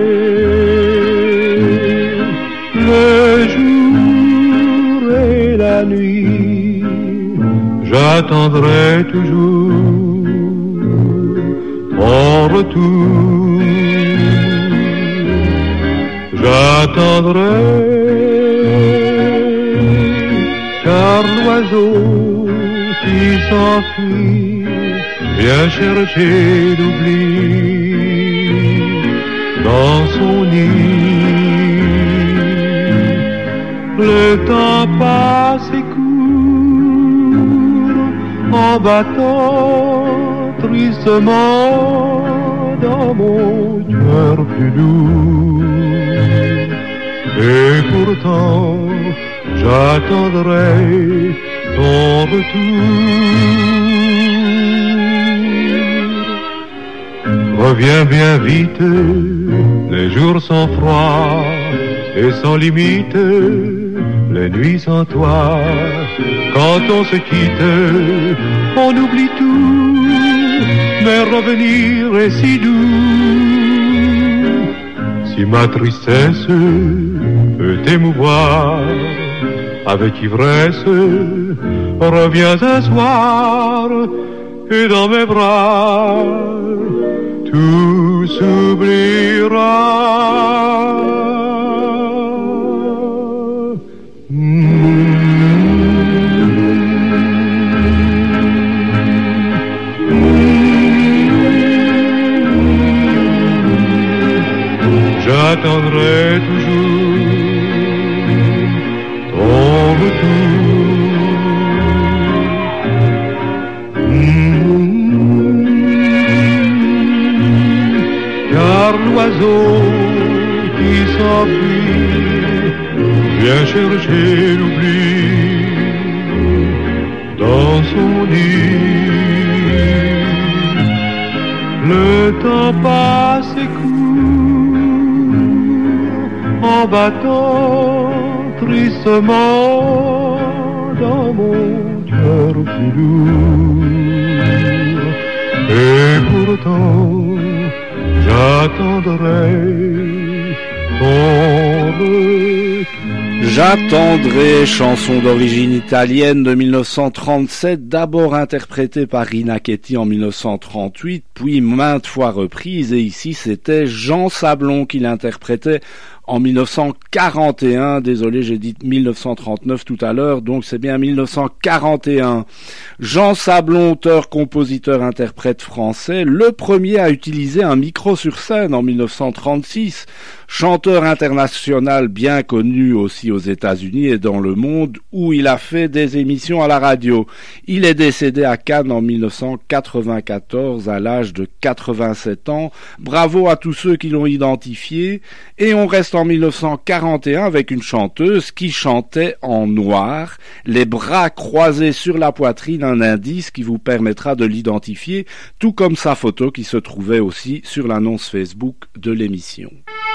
le jour et la nuit, j'attendrai toujours ton retour. J'attendrai car l'oiseau qui s'enfuit vient chercher l'oubli dans son nid. Le temps passe et court en battant tristement dans mon cœur plus lourd. Et pourtant j'attendrai ton retour. Reviens bien vite, les jours sont froids et sans limite, les nuits sans toi. Quand on se quitte, on oublie tout, mais revenir est si doux. Si ma tristesse peut t'émouvoir avec ivresse, reviens un soir et dans mes bras tout s'oubliera. J'attendrai toujours ton retour. Mmh. Car l'oiseau qui s'enfuit, vient chercher l'oubli dans son lit. Le temps passe et court en battant tristement dans mon cœur plus lourd. Et pourtant j'attendrai ton retour. J'attendrai, chanson d'origine italienne de mille neuf cent trente-sept, d'abord interprétée par Rina Ketty en mille neuf cent trente-huit, puis maintes fois reprise, et ici c'était Jean Sablon qui l'interprétait en mille neuf cent quarante et un, désolé j'ai dit mille neuf cent trente-neuf tout à l'heure, donc c'est bien mille neuf cent quarante et un. Jean Sablon, auteur, compositeur, interprète français, le premier à utiliser un micro sur scène en mille neuf cent trente-six, chanteur international bien connu aussi aux États-Unis et dans le monde où il a fait des émissions à la radio. Il est décédé à Cannes en mille neuf cent quatre-vingt-quatorze à l'âge de quatre-vingt-sept ans. Bravo à tous ceux qui l'ont identifié, et on reste en mille neuf cent quarante et un avec une chanteuse qui chantait en noir, les bras croisés sur la poitrine, un indice qui vous permettra de l'identifier, tout comme sa photo qui se trouvait aussi sur l'annonce Facebook de l'émission.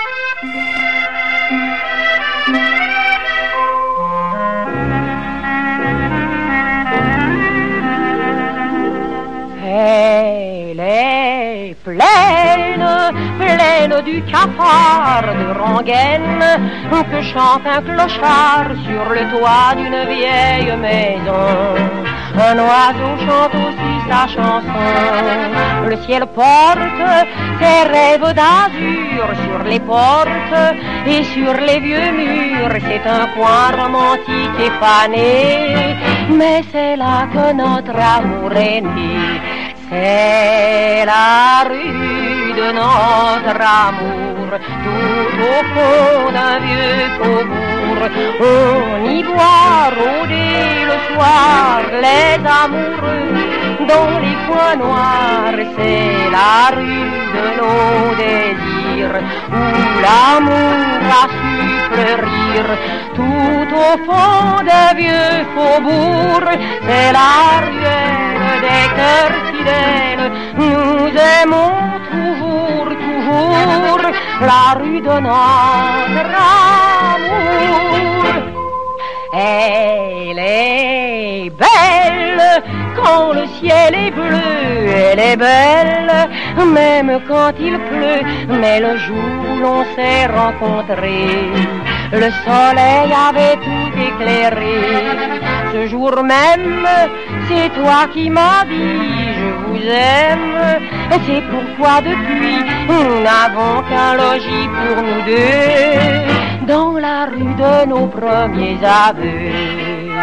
Elle est pleine, pleine du cafard de rengaine que chante un clochard sur le toit d'une vieille maison. Un oiseau chante aussi sa chanson. Le ciel porte ses rêves d'azur sur les portes et sur les vieux murs. C'est un coin romantique et fané, mais c'est là que notre amour est né. C'est la rue de notre amour, tout au fond d'un vieux faubourg. On y voit rôder le soir les amoureux dans les coins noirs. C'est la rue de nos désirs où l'amour a su fleurir. Tout au fond d'un vieux faubourg, c'est la ruelle des cœurs fidèles. Nous aimons toujours, toujours la rue de notre amour. Elle est belle quand le ciel est bleu, elle est belle même quand il pleut, mais le jour où l'on s'est rencontrés, le soleil avait tout éclairé. Ce jour même, c'est toi qui m'as dit je vous aime. C'est pourquoi depuis, nous n'avons qu'un logis pour nous deux dans la rue de nos premiers aveux.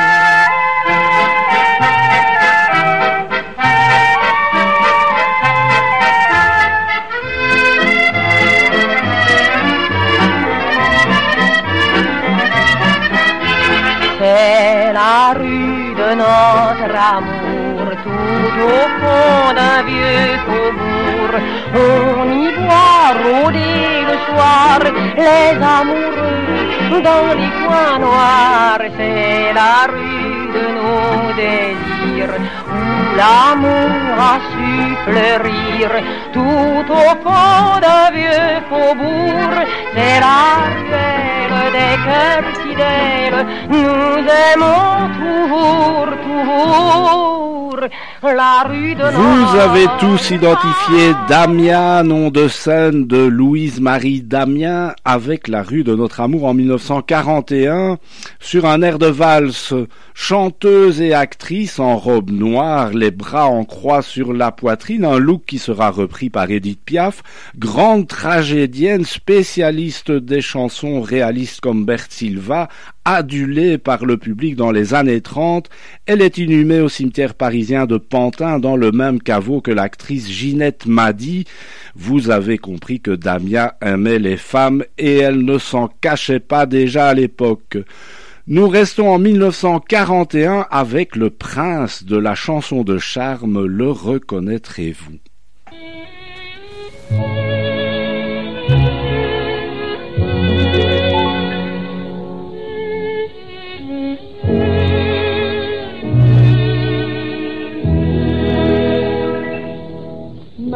C'est la rue de notre amour, tout au fond d'un vieux faubourg. On y voit rôder le soir les amoureux dans les coins noirs. C'est la rue de nos désirs où l'amour a su fleurir. Tout au fond d'un vieux faubourg, c'est la ruelle des cœurs fidèles. Nous aimons toujours, toujours la rue de notre amour. Vous avez tous identifié Damien, nom de scène de Louise-Marie Damien, avec la rue de notre amour en mille neuf cent quarante et un, sur un air de valse. Chanteuse et actrice en robe noire, les bras en croix sur la poitrine, un look qui sera repris par Edith Piaf, grande tragédienne, spécialiste des chansons réalistes comme Berthe Silva, adulée par le public dans les années trente, elle est inhumée au cimetière parisien de Pantin dans le même caveau que l'actrice Ginette Madi. Vous avez compris que Damien aimait les femmes et elle ne s'en cachait pas déjà à l'époque. Nous restons en mille neuf cent quarante et un avec le prince de la chanson de charme, le reconnaîtrez-vous?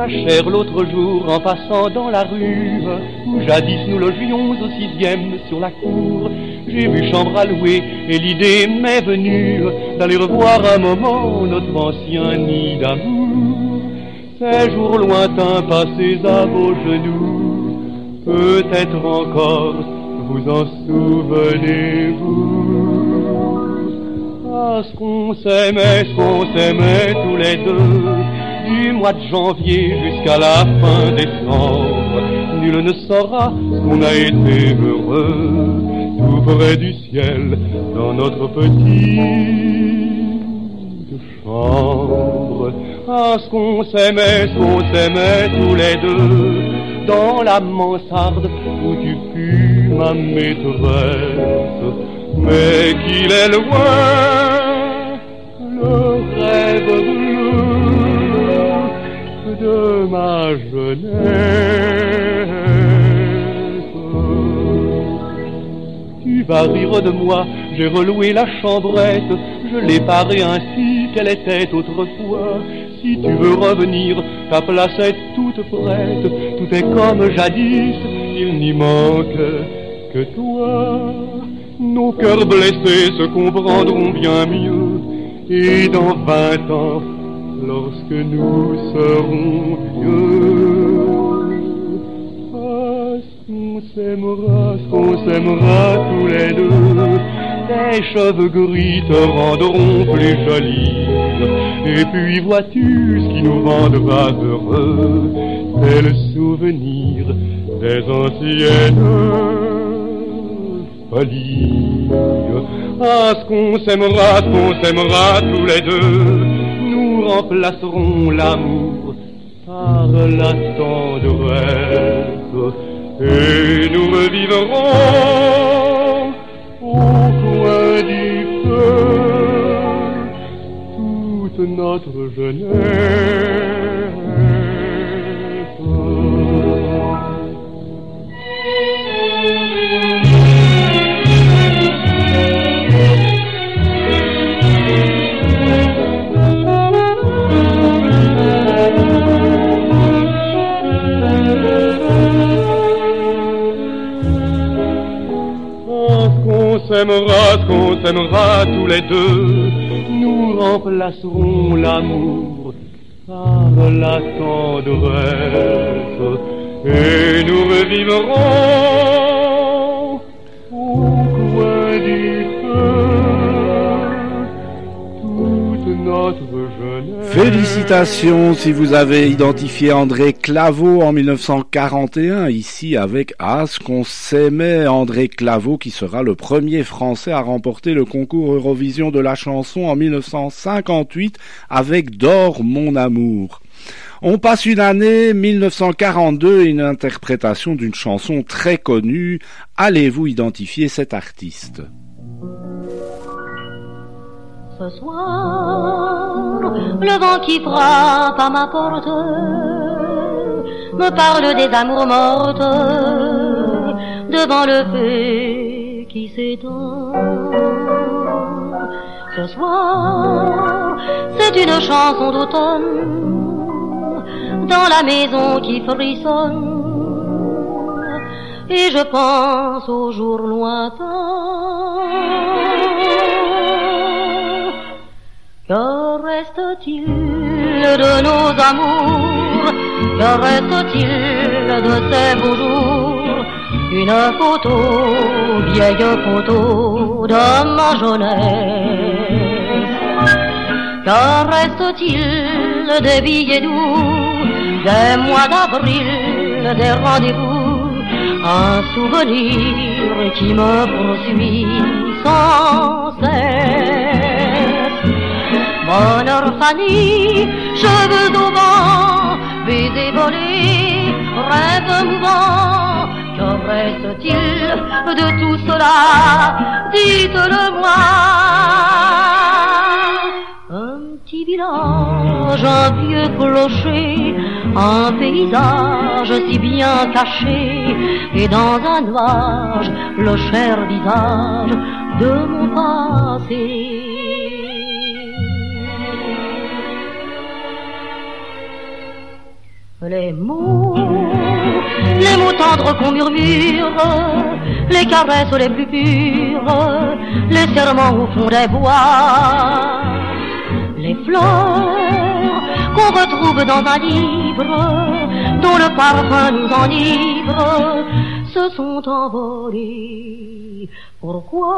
Ma chère, l'autre jour, en passant dans la rue, où jadis nous logions au sixième sur la cour, j'ai vu chambre à louer et l'idée m'est venue d'aller revoir un moment notre ancien nid d'amour. Ces jours lointains passés à vos genoux, peut-être encore vous en souvenez-vous. Ah, ce qu'on s'aimait, ce qu'on s'aimait tous les deux, du mois de janvier jusqu'à la fin décembre. Nul ne saura qu'on a été heureux, tout près du ciel, dans notre petite chambre. Ah, ce qu'on s'aimait, ce qu'on s'aimait tous les deux, dans la mansarde où tu fus ma maîtresse. Mais qu'il est loin, le rêve bleu de ma jeunesse. Tu vas rire de moi, j'ai reloué la chambrette, je l'ai parée ainsi qu'elle était autrefois. Si tu veux revenir, ta place est toute prête, tout est comme jadis, il n'y manque que toi. Nos cœurs blessés se comprendront bien mieux, et dans vingt ans, lorsque nous serons vieux, ah, qu'on s'aimera, qu'on s'aimera tous les deux, tes cheveux gris te rendront plus jolie, et puis vois-tu ce qui nous rendra heureux, c'est le souvenir des anciennes folies. Ah, ce qu'on s'aimera, ce qu'on s'aimera tous les deux, nous remplacerons l'amour par la tendresse, et nous revivrons au coin du feu toute notre jeunesse. Ce qu'on s'aimera, ce qu'on s'aimera tous les deux, nous remplacerons l'amour par la tendresse, et nous revivrons au coin du feu toute notre jeunesse. Félicitations si vous avez identifié André Claveau en mille neuf cent quarante et un, ici avec Ah, ce qu'on s'aimait, André Claveau qui sera le premier Français à remporter le concours Eurovision de la chanson en mille neuf cent cinquante-huit avec Dors mon amour. On passe une année mille neuf cent quarante-deux et une interprétation d'une chanson très connue. Allez-vous identifier cet artiste? Ce soir, le vent qui frappe à ma porte me parle des amours mortes devant le feu qui s'éteint. Ce soir, c'est une chanson d'automne dans la maison qui frissonne, et je pense aux jours lointains. Que reste-t-il de nos amours? Que reste-t-il de ces beaux jours? Une photo, vieille photo de ma jeunesse. Que reste-t-il des billets doux, des mois d'avril, des rendez-vous? Un souvenir qui me poursuit sans cesse. Bonheur Fanny, cheveux au vent, baisers volés, rêves mouvants. Que reste-t-il de tout cela? Dites-le-moi. Un petit village, un vieux clocher, un paysage si bien caché, et dans un nuage, le cher visage de mon passé. Les mots, les mots tendres qu'on murmure, les caresses les plus pures, les serments au fond des bois, les fleurs qu'on retrouve dans un livre, dont le parfum nous enivre, se sont envolés. Pourquoi?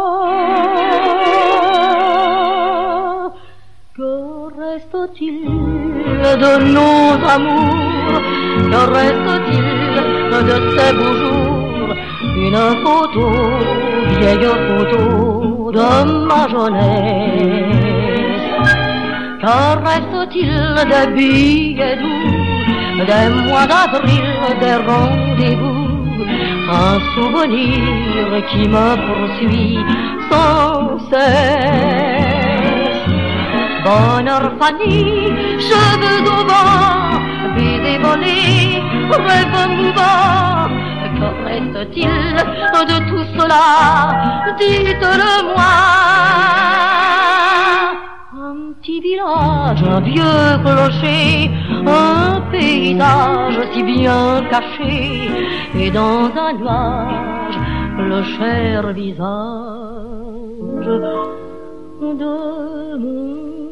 Que reste-t-il de nos amours? Que reste-t-il de ces beaux jours? Une photo, vieille photo de ma jeunesse. Que reste-t-il des billets doux, des mois d'avril, des rendez-vous? Un souvenir qui me poursuit sans cesse. Bonheur Fanny, cheveux au vent, baisers volés, rêve mouvant. Que reste-t-il de tout cela? Dites-le-moi. Un petit village, un vieux clocher, un paysage si bien caché, et dans un nuage, le cher visage de mon.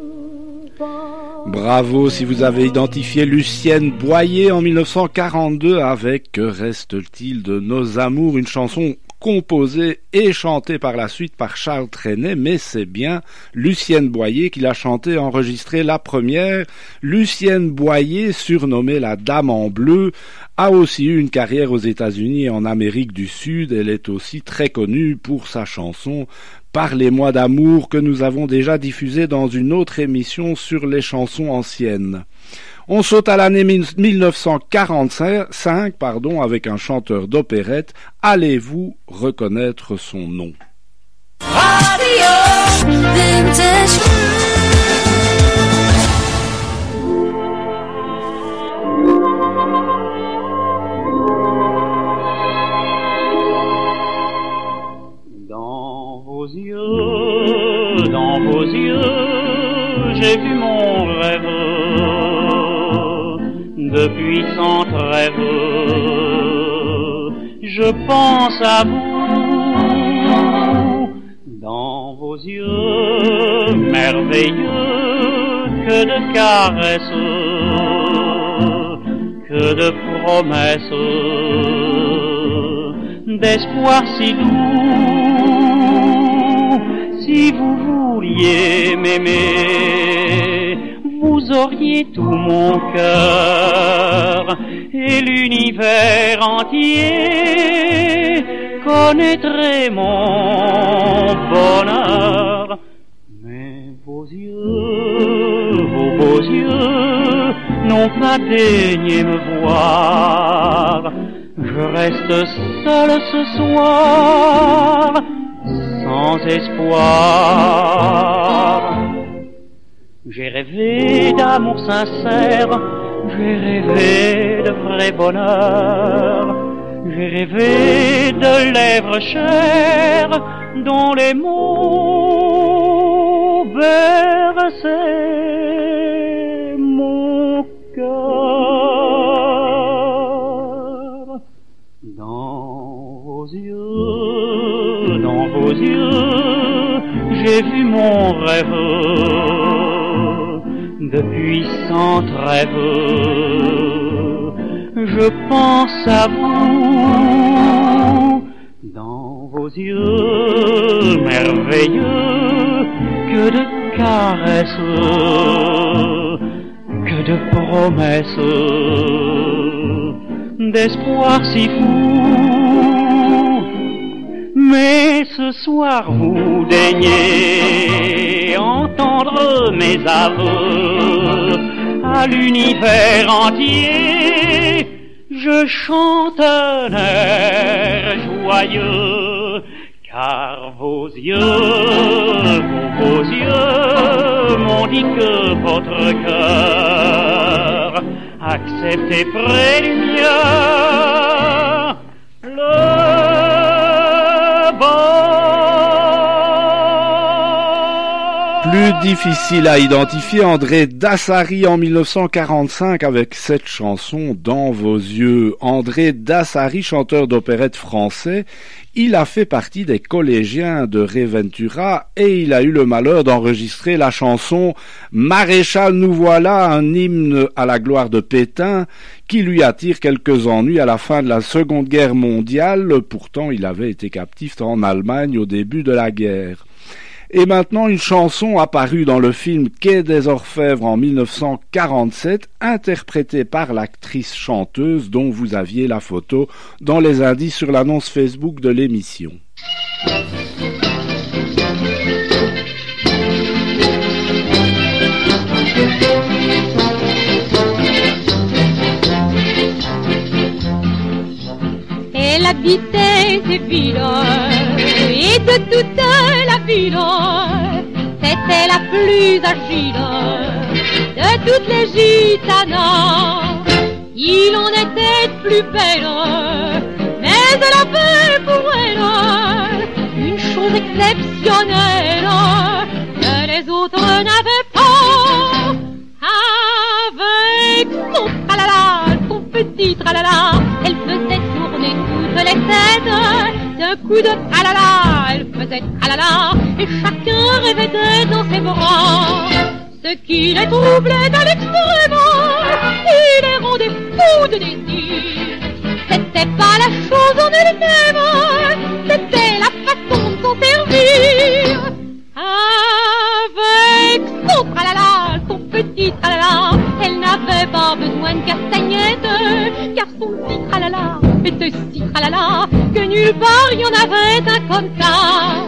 Bravo si vous avez identifié Lucienne Boyer en mille neuf cent quarante-deux avec Que reste-t-il de nos amours, une chanson composée et chantée par la suite par Charles Trenet, mais c'est bien Lucienne Boyer qui l'a chantée et enregistrée la première. Lucienne Boyer, surnommée la Dame en Bleu, a aussi eu une carrière aux États-Unis et en Amérique du Sud. Elle est aussi très connue pour sa chanson Parlez-moi d'amour que nous avons déjà diffusée dans une autre émission sur les chansons anciennes. On saute à l'année mille neuf cent quarante-cinq pardon, avec un chanteur d'opérette. Allez-vous reconnaître son nom? Radio Vintage. Dans vos yeux, dans vos yeux, j'ai vu mon rêve, de puissants rêves. Je pense à vous, dans vos yeux merveilleux, que de caresses, que de promesses, d'espoir si doux. Si vous vouliez m'aimer, vous auriez tout mon cœur et l'univers entier connaîtrait mon bonheur. Mais vos yeux, vos beaux yeux n'ont pas daigné me voir. Je reste seul ce soir, sans espoir. J'ai rêvé d'amour sincère, j'ai rêvé de vrai bonheur, j'ai rêvé de lèvres chères dont les mots berçaient mon cœur. Dans vos yeux, dans vos yeux, j'ai vu mon rêve, de puissants rêves. Je pense à vous, dans vos yeux merveilleux, que de caresses, que de promesses, d'espoir si fou. Mais ce soir vous daignez entendre mes aveux à l'univers entier. Je chante un air joyeux, car vos yeux, vos beaux yeux m'ont dit que votre cœur acceptait près du mien le Plus difficile à identifier, André Dassary en mille neuf cent quarante-cinq avec cette chanson Dans vos yeux. André Dassary, chanteur d'opérette français, il a fait partie des collégiens de Ray Ventura et il a eu le malheur d'enregistrer la chanson Maréchal nous voilà, un hymne à la gloire de Pétain qui lui attire quelques ennuis à la fin de la Seconde Guerre mondiale. Pourtant, il avait été captif en Allemagne au début de la guerre. Et maintenant, une chanson apparue dans le film Quai des Orfèvres en mille neuf cent quarante-sept, interprétée par l'actrice chanteuse dont vous aviez la photo dans les indices sur l'annonce Facebook de l'émission. Elle habitait ces villes et de toute la ville, c'était la plus agile de toutes les gitanas. Il en était plus belle, mais elle avait pour elle une chose exceptionnelle que les autres n'avaient pas. Avec son tralala, son petit tralala, elle faisait tourner toutes les têtes. D'un coup de tralala, elle faisait tralala, et chacun rêvait d'être dans ses bras. Ce qui les troublait à l'extrême, et les rendait fous de désir, c'était pas la chose en elle-même, c'était la façon de s'en servir. Avec son tralala, son petit tralala, elle n'avait pas besoin de castagnettes, car son petit tralala était si tralala que nulle part il y en avait un comme ça.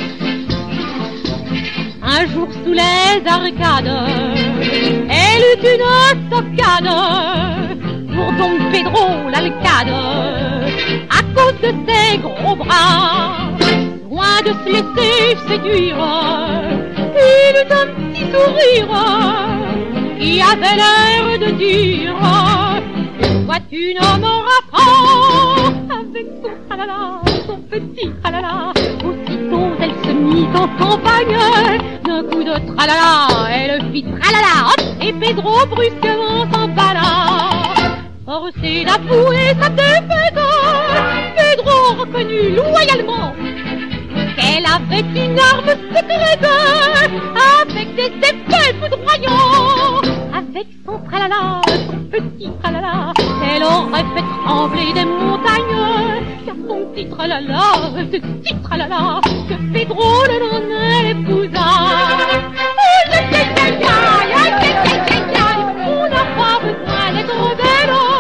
Un jour sous les arcades, elle eut une stockade pour Don Pedro l'Alcade, à cause de ses gros bras. Loin de se laisser séduire, il eut un petit sourire qui avait l'air de dire: vois-tu un homme enfant avec son tralala, son petit tralala. Aussitôt elle se mit en campagne, d'un coup de tralala, elle fit tralala, hop, et Pedro brusquement s'emballa. Forcé d'avouer sa défaite, Pedro reconnut loyalement qu'elle avait une arme secrète, avec des effets foudroyants. Avec son tralala, son petit tralala, elle aurait fait trembler des montagnes, car son petit tralala, ce petit tralala, que Pedro le lendemain l'épousa. Oh, aïe, aïe, aïe, aïe, aïe, aïe, aïe, on n'a pas besoin d'être belle.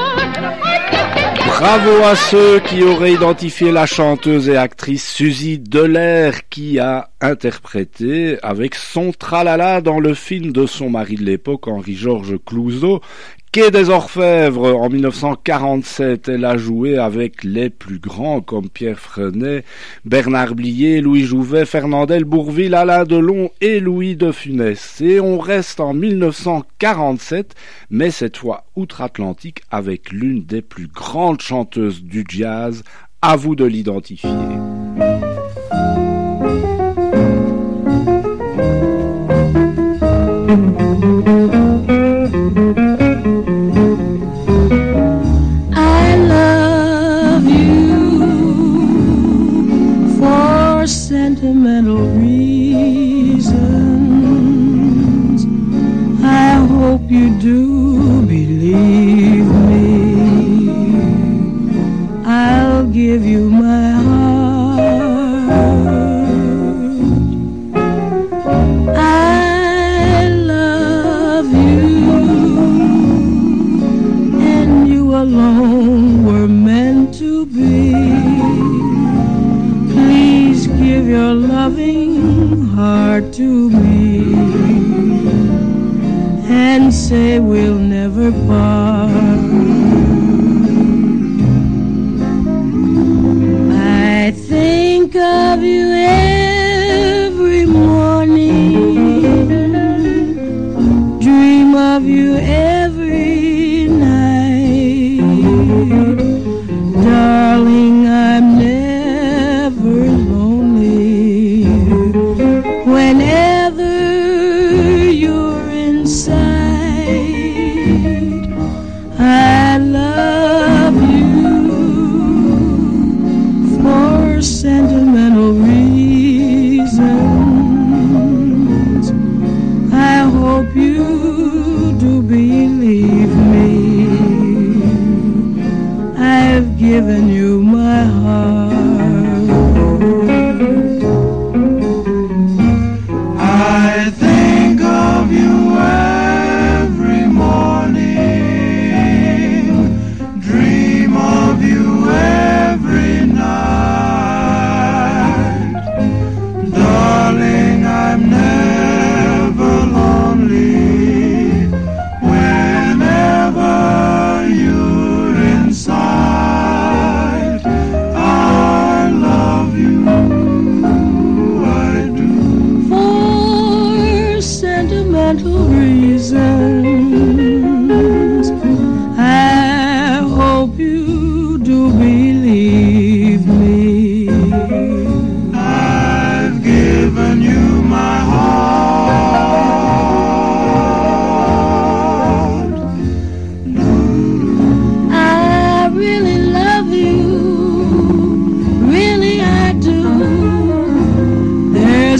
Bravo à ceux qui auraient identifié la chanteuse et actrice Suzy Delair qui a interprété avec son tralala dans le film de son mari de l'époque, Henri-Georges Clouzot, Quai des Orfèvres en mille neuf cent quarante-sept. Elle a joué avec les plus grands comme Pierre Freinet, Bernard Blier, Louis Jouvet, Fernandel Bourvil, Alain Delon et Louis de Funès. Et on reste en mille neuf cent quarante-sept, mais cette fois outre-Atlantique avec l'une des plus grandes chanteuses du jazz. À vous de l'identifier. Sentimental reasons, I hope you do believe me. I'll give you my heart. I love you, and you alone were meant to be. Give your loving heart to me and say we'll never part. I think of you every morning, dream of you every night, darling, I'm never lonely. Whenever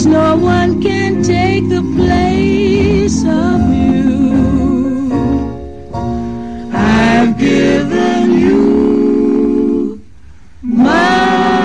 no one can take the place of you. I've given you my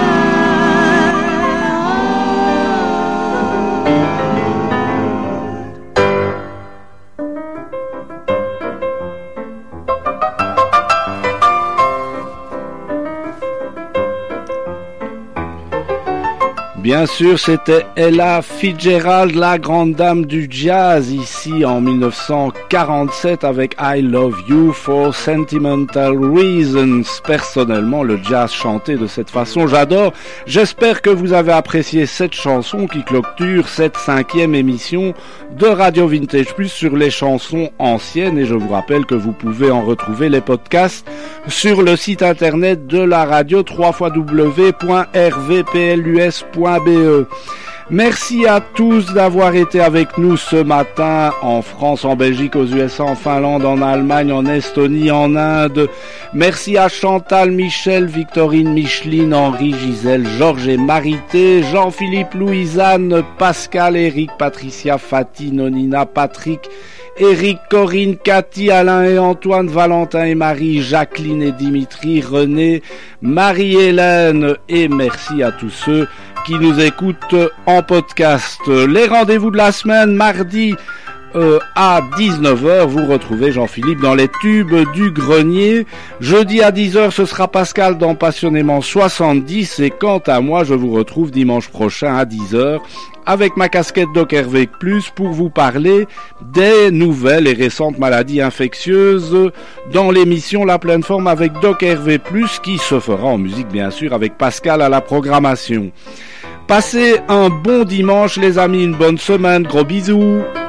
Bien sûr, c'était Ella Fitzgerald, la grande dame du jazz, ici en mille neuf cent quarante-sept avec I Love You for Sentimental Reasons. Personnellement, le jazz chanté de cette façon, j'adore. J'espère que vous avez apprécié cette chanson qui clôture cette cinquième émission de Radio Vintage Plus sur les chansons anciennes. Et je vous rappelle que vous pouvez en retrouver les podcasts sur le site internet de la radio w w w point r v p l u s point b e. Merci à tous d'avoir été avec nous ce matin en France, en Belgique, aux U S A, en Finlande, en Allemagne, en Estonie, en Inde. Merci à Chantal, Michel, Victorine, Micheline, Henri, Gisèle, Georges et Marité, Jean-Philippe, Louisanne, Pascal, Eric, Patricia, Fatih, Nonina, Patrick, Eric, Corinne, Cathy, Alain et Antoine, Valentin et Marie, Jacqueline et Dimitri, René, Marie-Hélène, et merci à tous ceux qui nous écoutent en podcast. Les rendez-vous de la semaine, mardi euh, à dix-neuf heures, vous retrouvez Jean-Philippe dans les tubes du grenier. Jeudi à dix heures, ce sera Pascal dans Passionnément soixante-dix, et quant à moi, je vous retrouve dimanche prochain à dix heures avec ma casquette Doc Hervé Plus pour vous parler des nouvelles et récentes maladies infectieuses dans l'émission La Pleine Forme avec Doc Hervé Plus, qui se fera en musique bien sûr avec Pascal à la programmation. Passez un bon dimanche les amis, une bonne semaine, gros bisous.